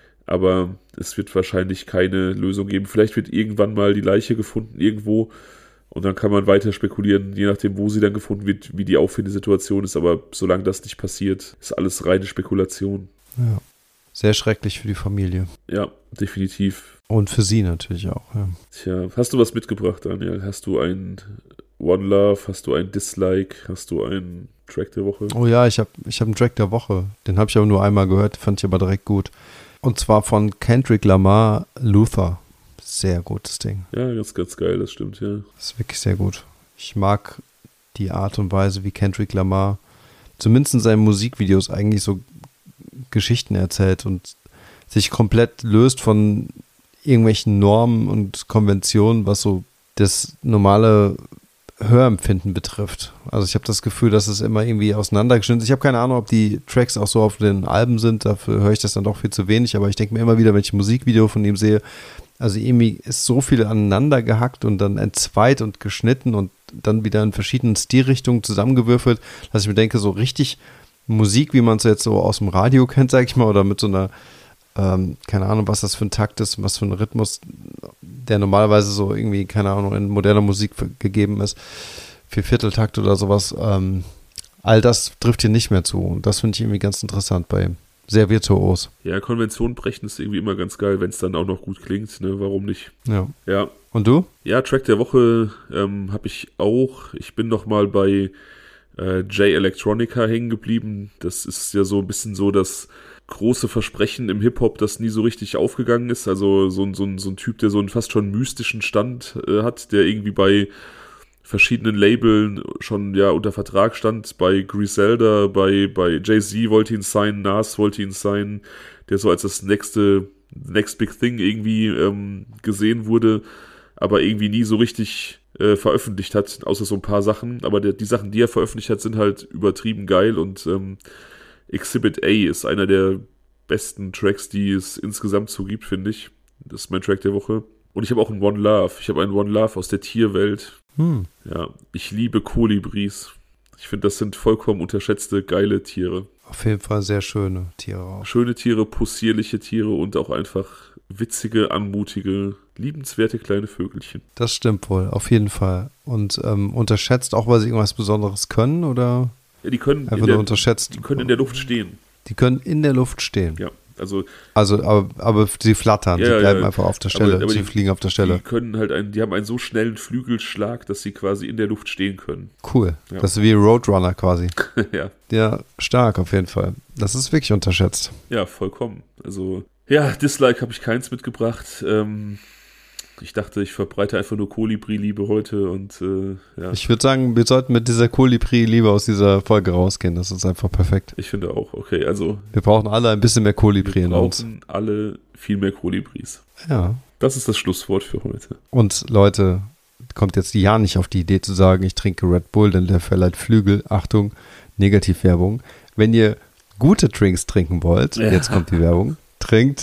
Aber es wird wahrscheinlich keine Lösung geben. Vielleicht wird irgendwann mal die Leiche gefunden irgendwo und dann kann man weiter spekulieren, je nachdem, wo sie dann gefunden wird, wie die Auffindesituation ist. Aber solange das nicht passiert, ist alles reine Spekulation. Ja, sehr schrecklich für die Familie. Ja, definitiv. Und für sie natürlich auch. Ja. Tja, hast du was mitgebracht, Daniel? Hast du ein One Love? Hast du ein Dislike? Hast du einen Track der Woche? Oh ja, ich hab einen Track der Woche. Den habe ich aber nur einmal gehört, fand ich aber direkt gut. Und zwar von Kendrick Lamar, Luther. Sehr gutes Ding. Ja, ganz, ganz geil, das stimmt, ja. Das ist wirklich sehr gut. Ich mag die Art und Weise, wie Kendrick Lamar zumindest in seinen Musikvideos eigentlich so Geschichten erzählt und sich komplett löst von irgendwelchen Normen und Konventionen, was so das normale Hörempfinden betrifft. Also ich habe das Gefühl, dass es immer irgendwie auseinandergeschnitten ist. Ich habe keine Ahnung, ob die Tracks auch so auf den Alben sind, dafür höre ich das dann doch viel zu wenig, aber ich denke mir immer wieder, wenn ich ein Musikvideo von ihm sehe, also irgendwie ist so viel aneinander gehackt und dann entzweit und geschnitten und dann wieder in verschiedenen Stilrichtungen zusammengewürfelt, dass ich mir denke, so richtig Musik, wie man es jetzt so aus dem Radio kennt, sag ich mal, oder mit so einer keine Ahnung, was das für ein Takt ist, was für ein Rhythmus, der normalerweise so irgendwie, keine Ahnung, in moderner Musik gegeben ist, 4/4-Takt oder sowas. All das trifft hier nicht mehr zu. Und das finde ich irgendwie ganz interessant bei ihm. Sehr virtuos. Ja, Konvention brechen ist irgendwie immer ganz geil, wenn es dann auch noch gut klingt, ne? Warum nicht? Ja. Und du? Ja, Track der Woche habe ich auch. Ich bin noch mal bei J Electronica hängen geblieben. Das ist ja so ein bisschen so das große Versprechen im Hip-Hop, das nie so richtig aufgegangen ist. Also so ein Typ, der so einen fast schon mystischen Stand hat, der irgendwie bei verschiedenen Labeln schon ja unter Vertrag stand. Bei Griselda, bei Jay-Z wollte ihn signen, Nas wollte ihn signen, der so als das next big thing irgendwie gesehen wurde, aber irgendwie nie so richtig veröffentlicht hat, außer so ein paar Sachen. Aber die Sachen, die er veröffentlicht hat, sind halt übertrieben geil und Exhibit A ist einer der besten Tracks, die es insgesamt so gibt, finde ich. Das ist mein Track der Woche. Und ich habe auch einen One Love. Ich habe einen One Love aus der Tierwelt. Ja, ich liebe Kolibris. Ich finde, das sind vollkommen unterschätzte, geile Tiere. Auf jeden Fall sehr schöne Tiere auch. Schöne Tiere, possierliche Tiere und auch einfach witzige, anmutige, liebenswerte kleine Vögelchen. Das stimmt wohl, auf jeden Fall. Und unterschätzt auch, weil sie irgendwas Besonderes können, oder? Ja, die können unterschätzt. Die können in der Luft stehen. Die können in der Luft stehen. Ja, also aber sie flattern, ja, sie bleiben einfach auf der Stelle, aber sie fliegen auf der Stelle. Die können halt die haben einen so schnellen Flügelschlag, dass sie quasi in der Luft stehen können. Cool. Ja. Das ist wie Roadrunner quasi. Ja. Ja, stark auf jeden Fall. Das ist wirklich unterschätzt. Ja, vollkommen. Also, ja, Dislike habe ich keins mitgebracht. Ich dachte, ich verbreite einfach nur Kolibri-Liebe heute und ja. Ich würde sagen, wir sollten mit dieser Kolibri-Liebe aus dieser Folge rausgehen. Das ist einfach perfekt. Ich finde auch, okay, also. Wir brauchen alle ein bisschen mehr Kolibri in uns. Wir brauchen alle viel mehr Kolibris. Ja. Das ist das Schlusswort für heute. Und Leute, kommt jetzt ja nicht auf die Idee zu sagen, ich trinke Red Bull, denn der verleiht Flügel. Achtung, Negativwerbung. Wenn ihr gute Drinks trinken wollt, jetzt kommt die Werbung. Trinkt,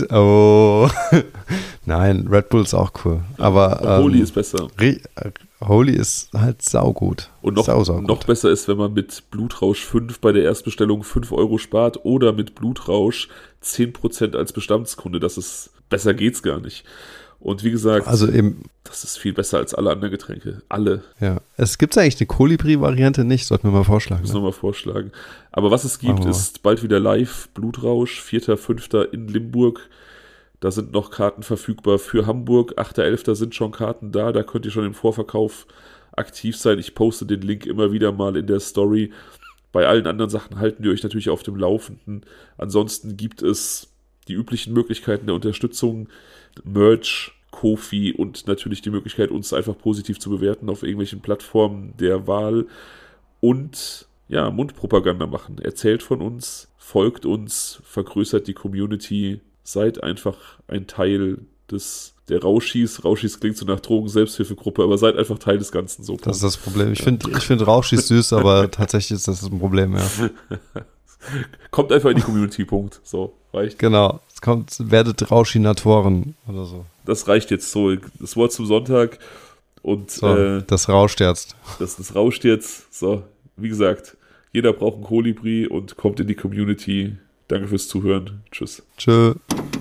nein, Red Bull ist auch cool. Aber Holy ist besser. Holy ist halt saugut. Und noch besser ist, wenn man mit Blutrausch 5 bei der Erstbestellung 5 € spart oder mit Blutrausch 10% als Bestandskunde. Besser geht's gar nicht. Und wie gesagt, also eben, das ist viel besser als alle anderen Getränke. Alle. Ja. Es gibt eigentlich eine Kolibri-Variante nicht, sollten wir mal vorschlagen. Müssen wir mal vorschlagen. Aber was es gibt, ist bald wieder live Blutrausch, 4.5. in Limburg. Da sind noch Karten verfügbar für Hamburg. 8.11. sind schon Karten da. Da könnt ihr schon im Vorverkauf aktiv sein. Ich poste den Link immer wieder mal in der Story. Bei allen anderen Sachen halten wir euch natürlich auf dem Laufenden. Ansonsten gibt es die üblichen Möglichkeiten der Unterstützung, Merch, Ko-fi und natürlich die Möglichkeit, uns einfach positiv zu bewerten auf irgendwelchen Plattformen der Wahl und ja, Mundpropaganda machen. Erzählt von uns, folgt uns, vergrößert die Community, seid einfach ein Teil der Rauschis. Rauschis klingt so nach Drogen-Selbsthilfegruppe, aber seid einfach Teil des Ganzen. So. Das ist das Problem. Ich finde Rauschis süß, aber tatsächlich ist das ein Problem, ja. Kommt einfach in die Community, Punkt. So, reicht. Genau, werdet Rauschinatoren oder so. Das reicht jetzt so. Das Wort zum Sonntag und so, das rauscht jetzt. Das rauscht jetzt. So, wie gesagt, jeder braucht einen Kolibri und kommt in die Community. Danke fürs Zuhören. Tschüss. Tschö.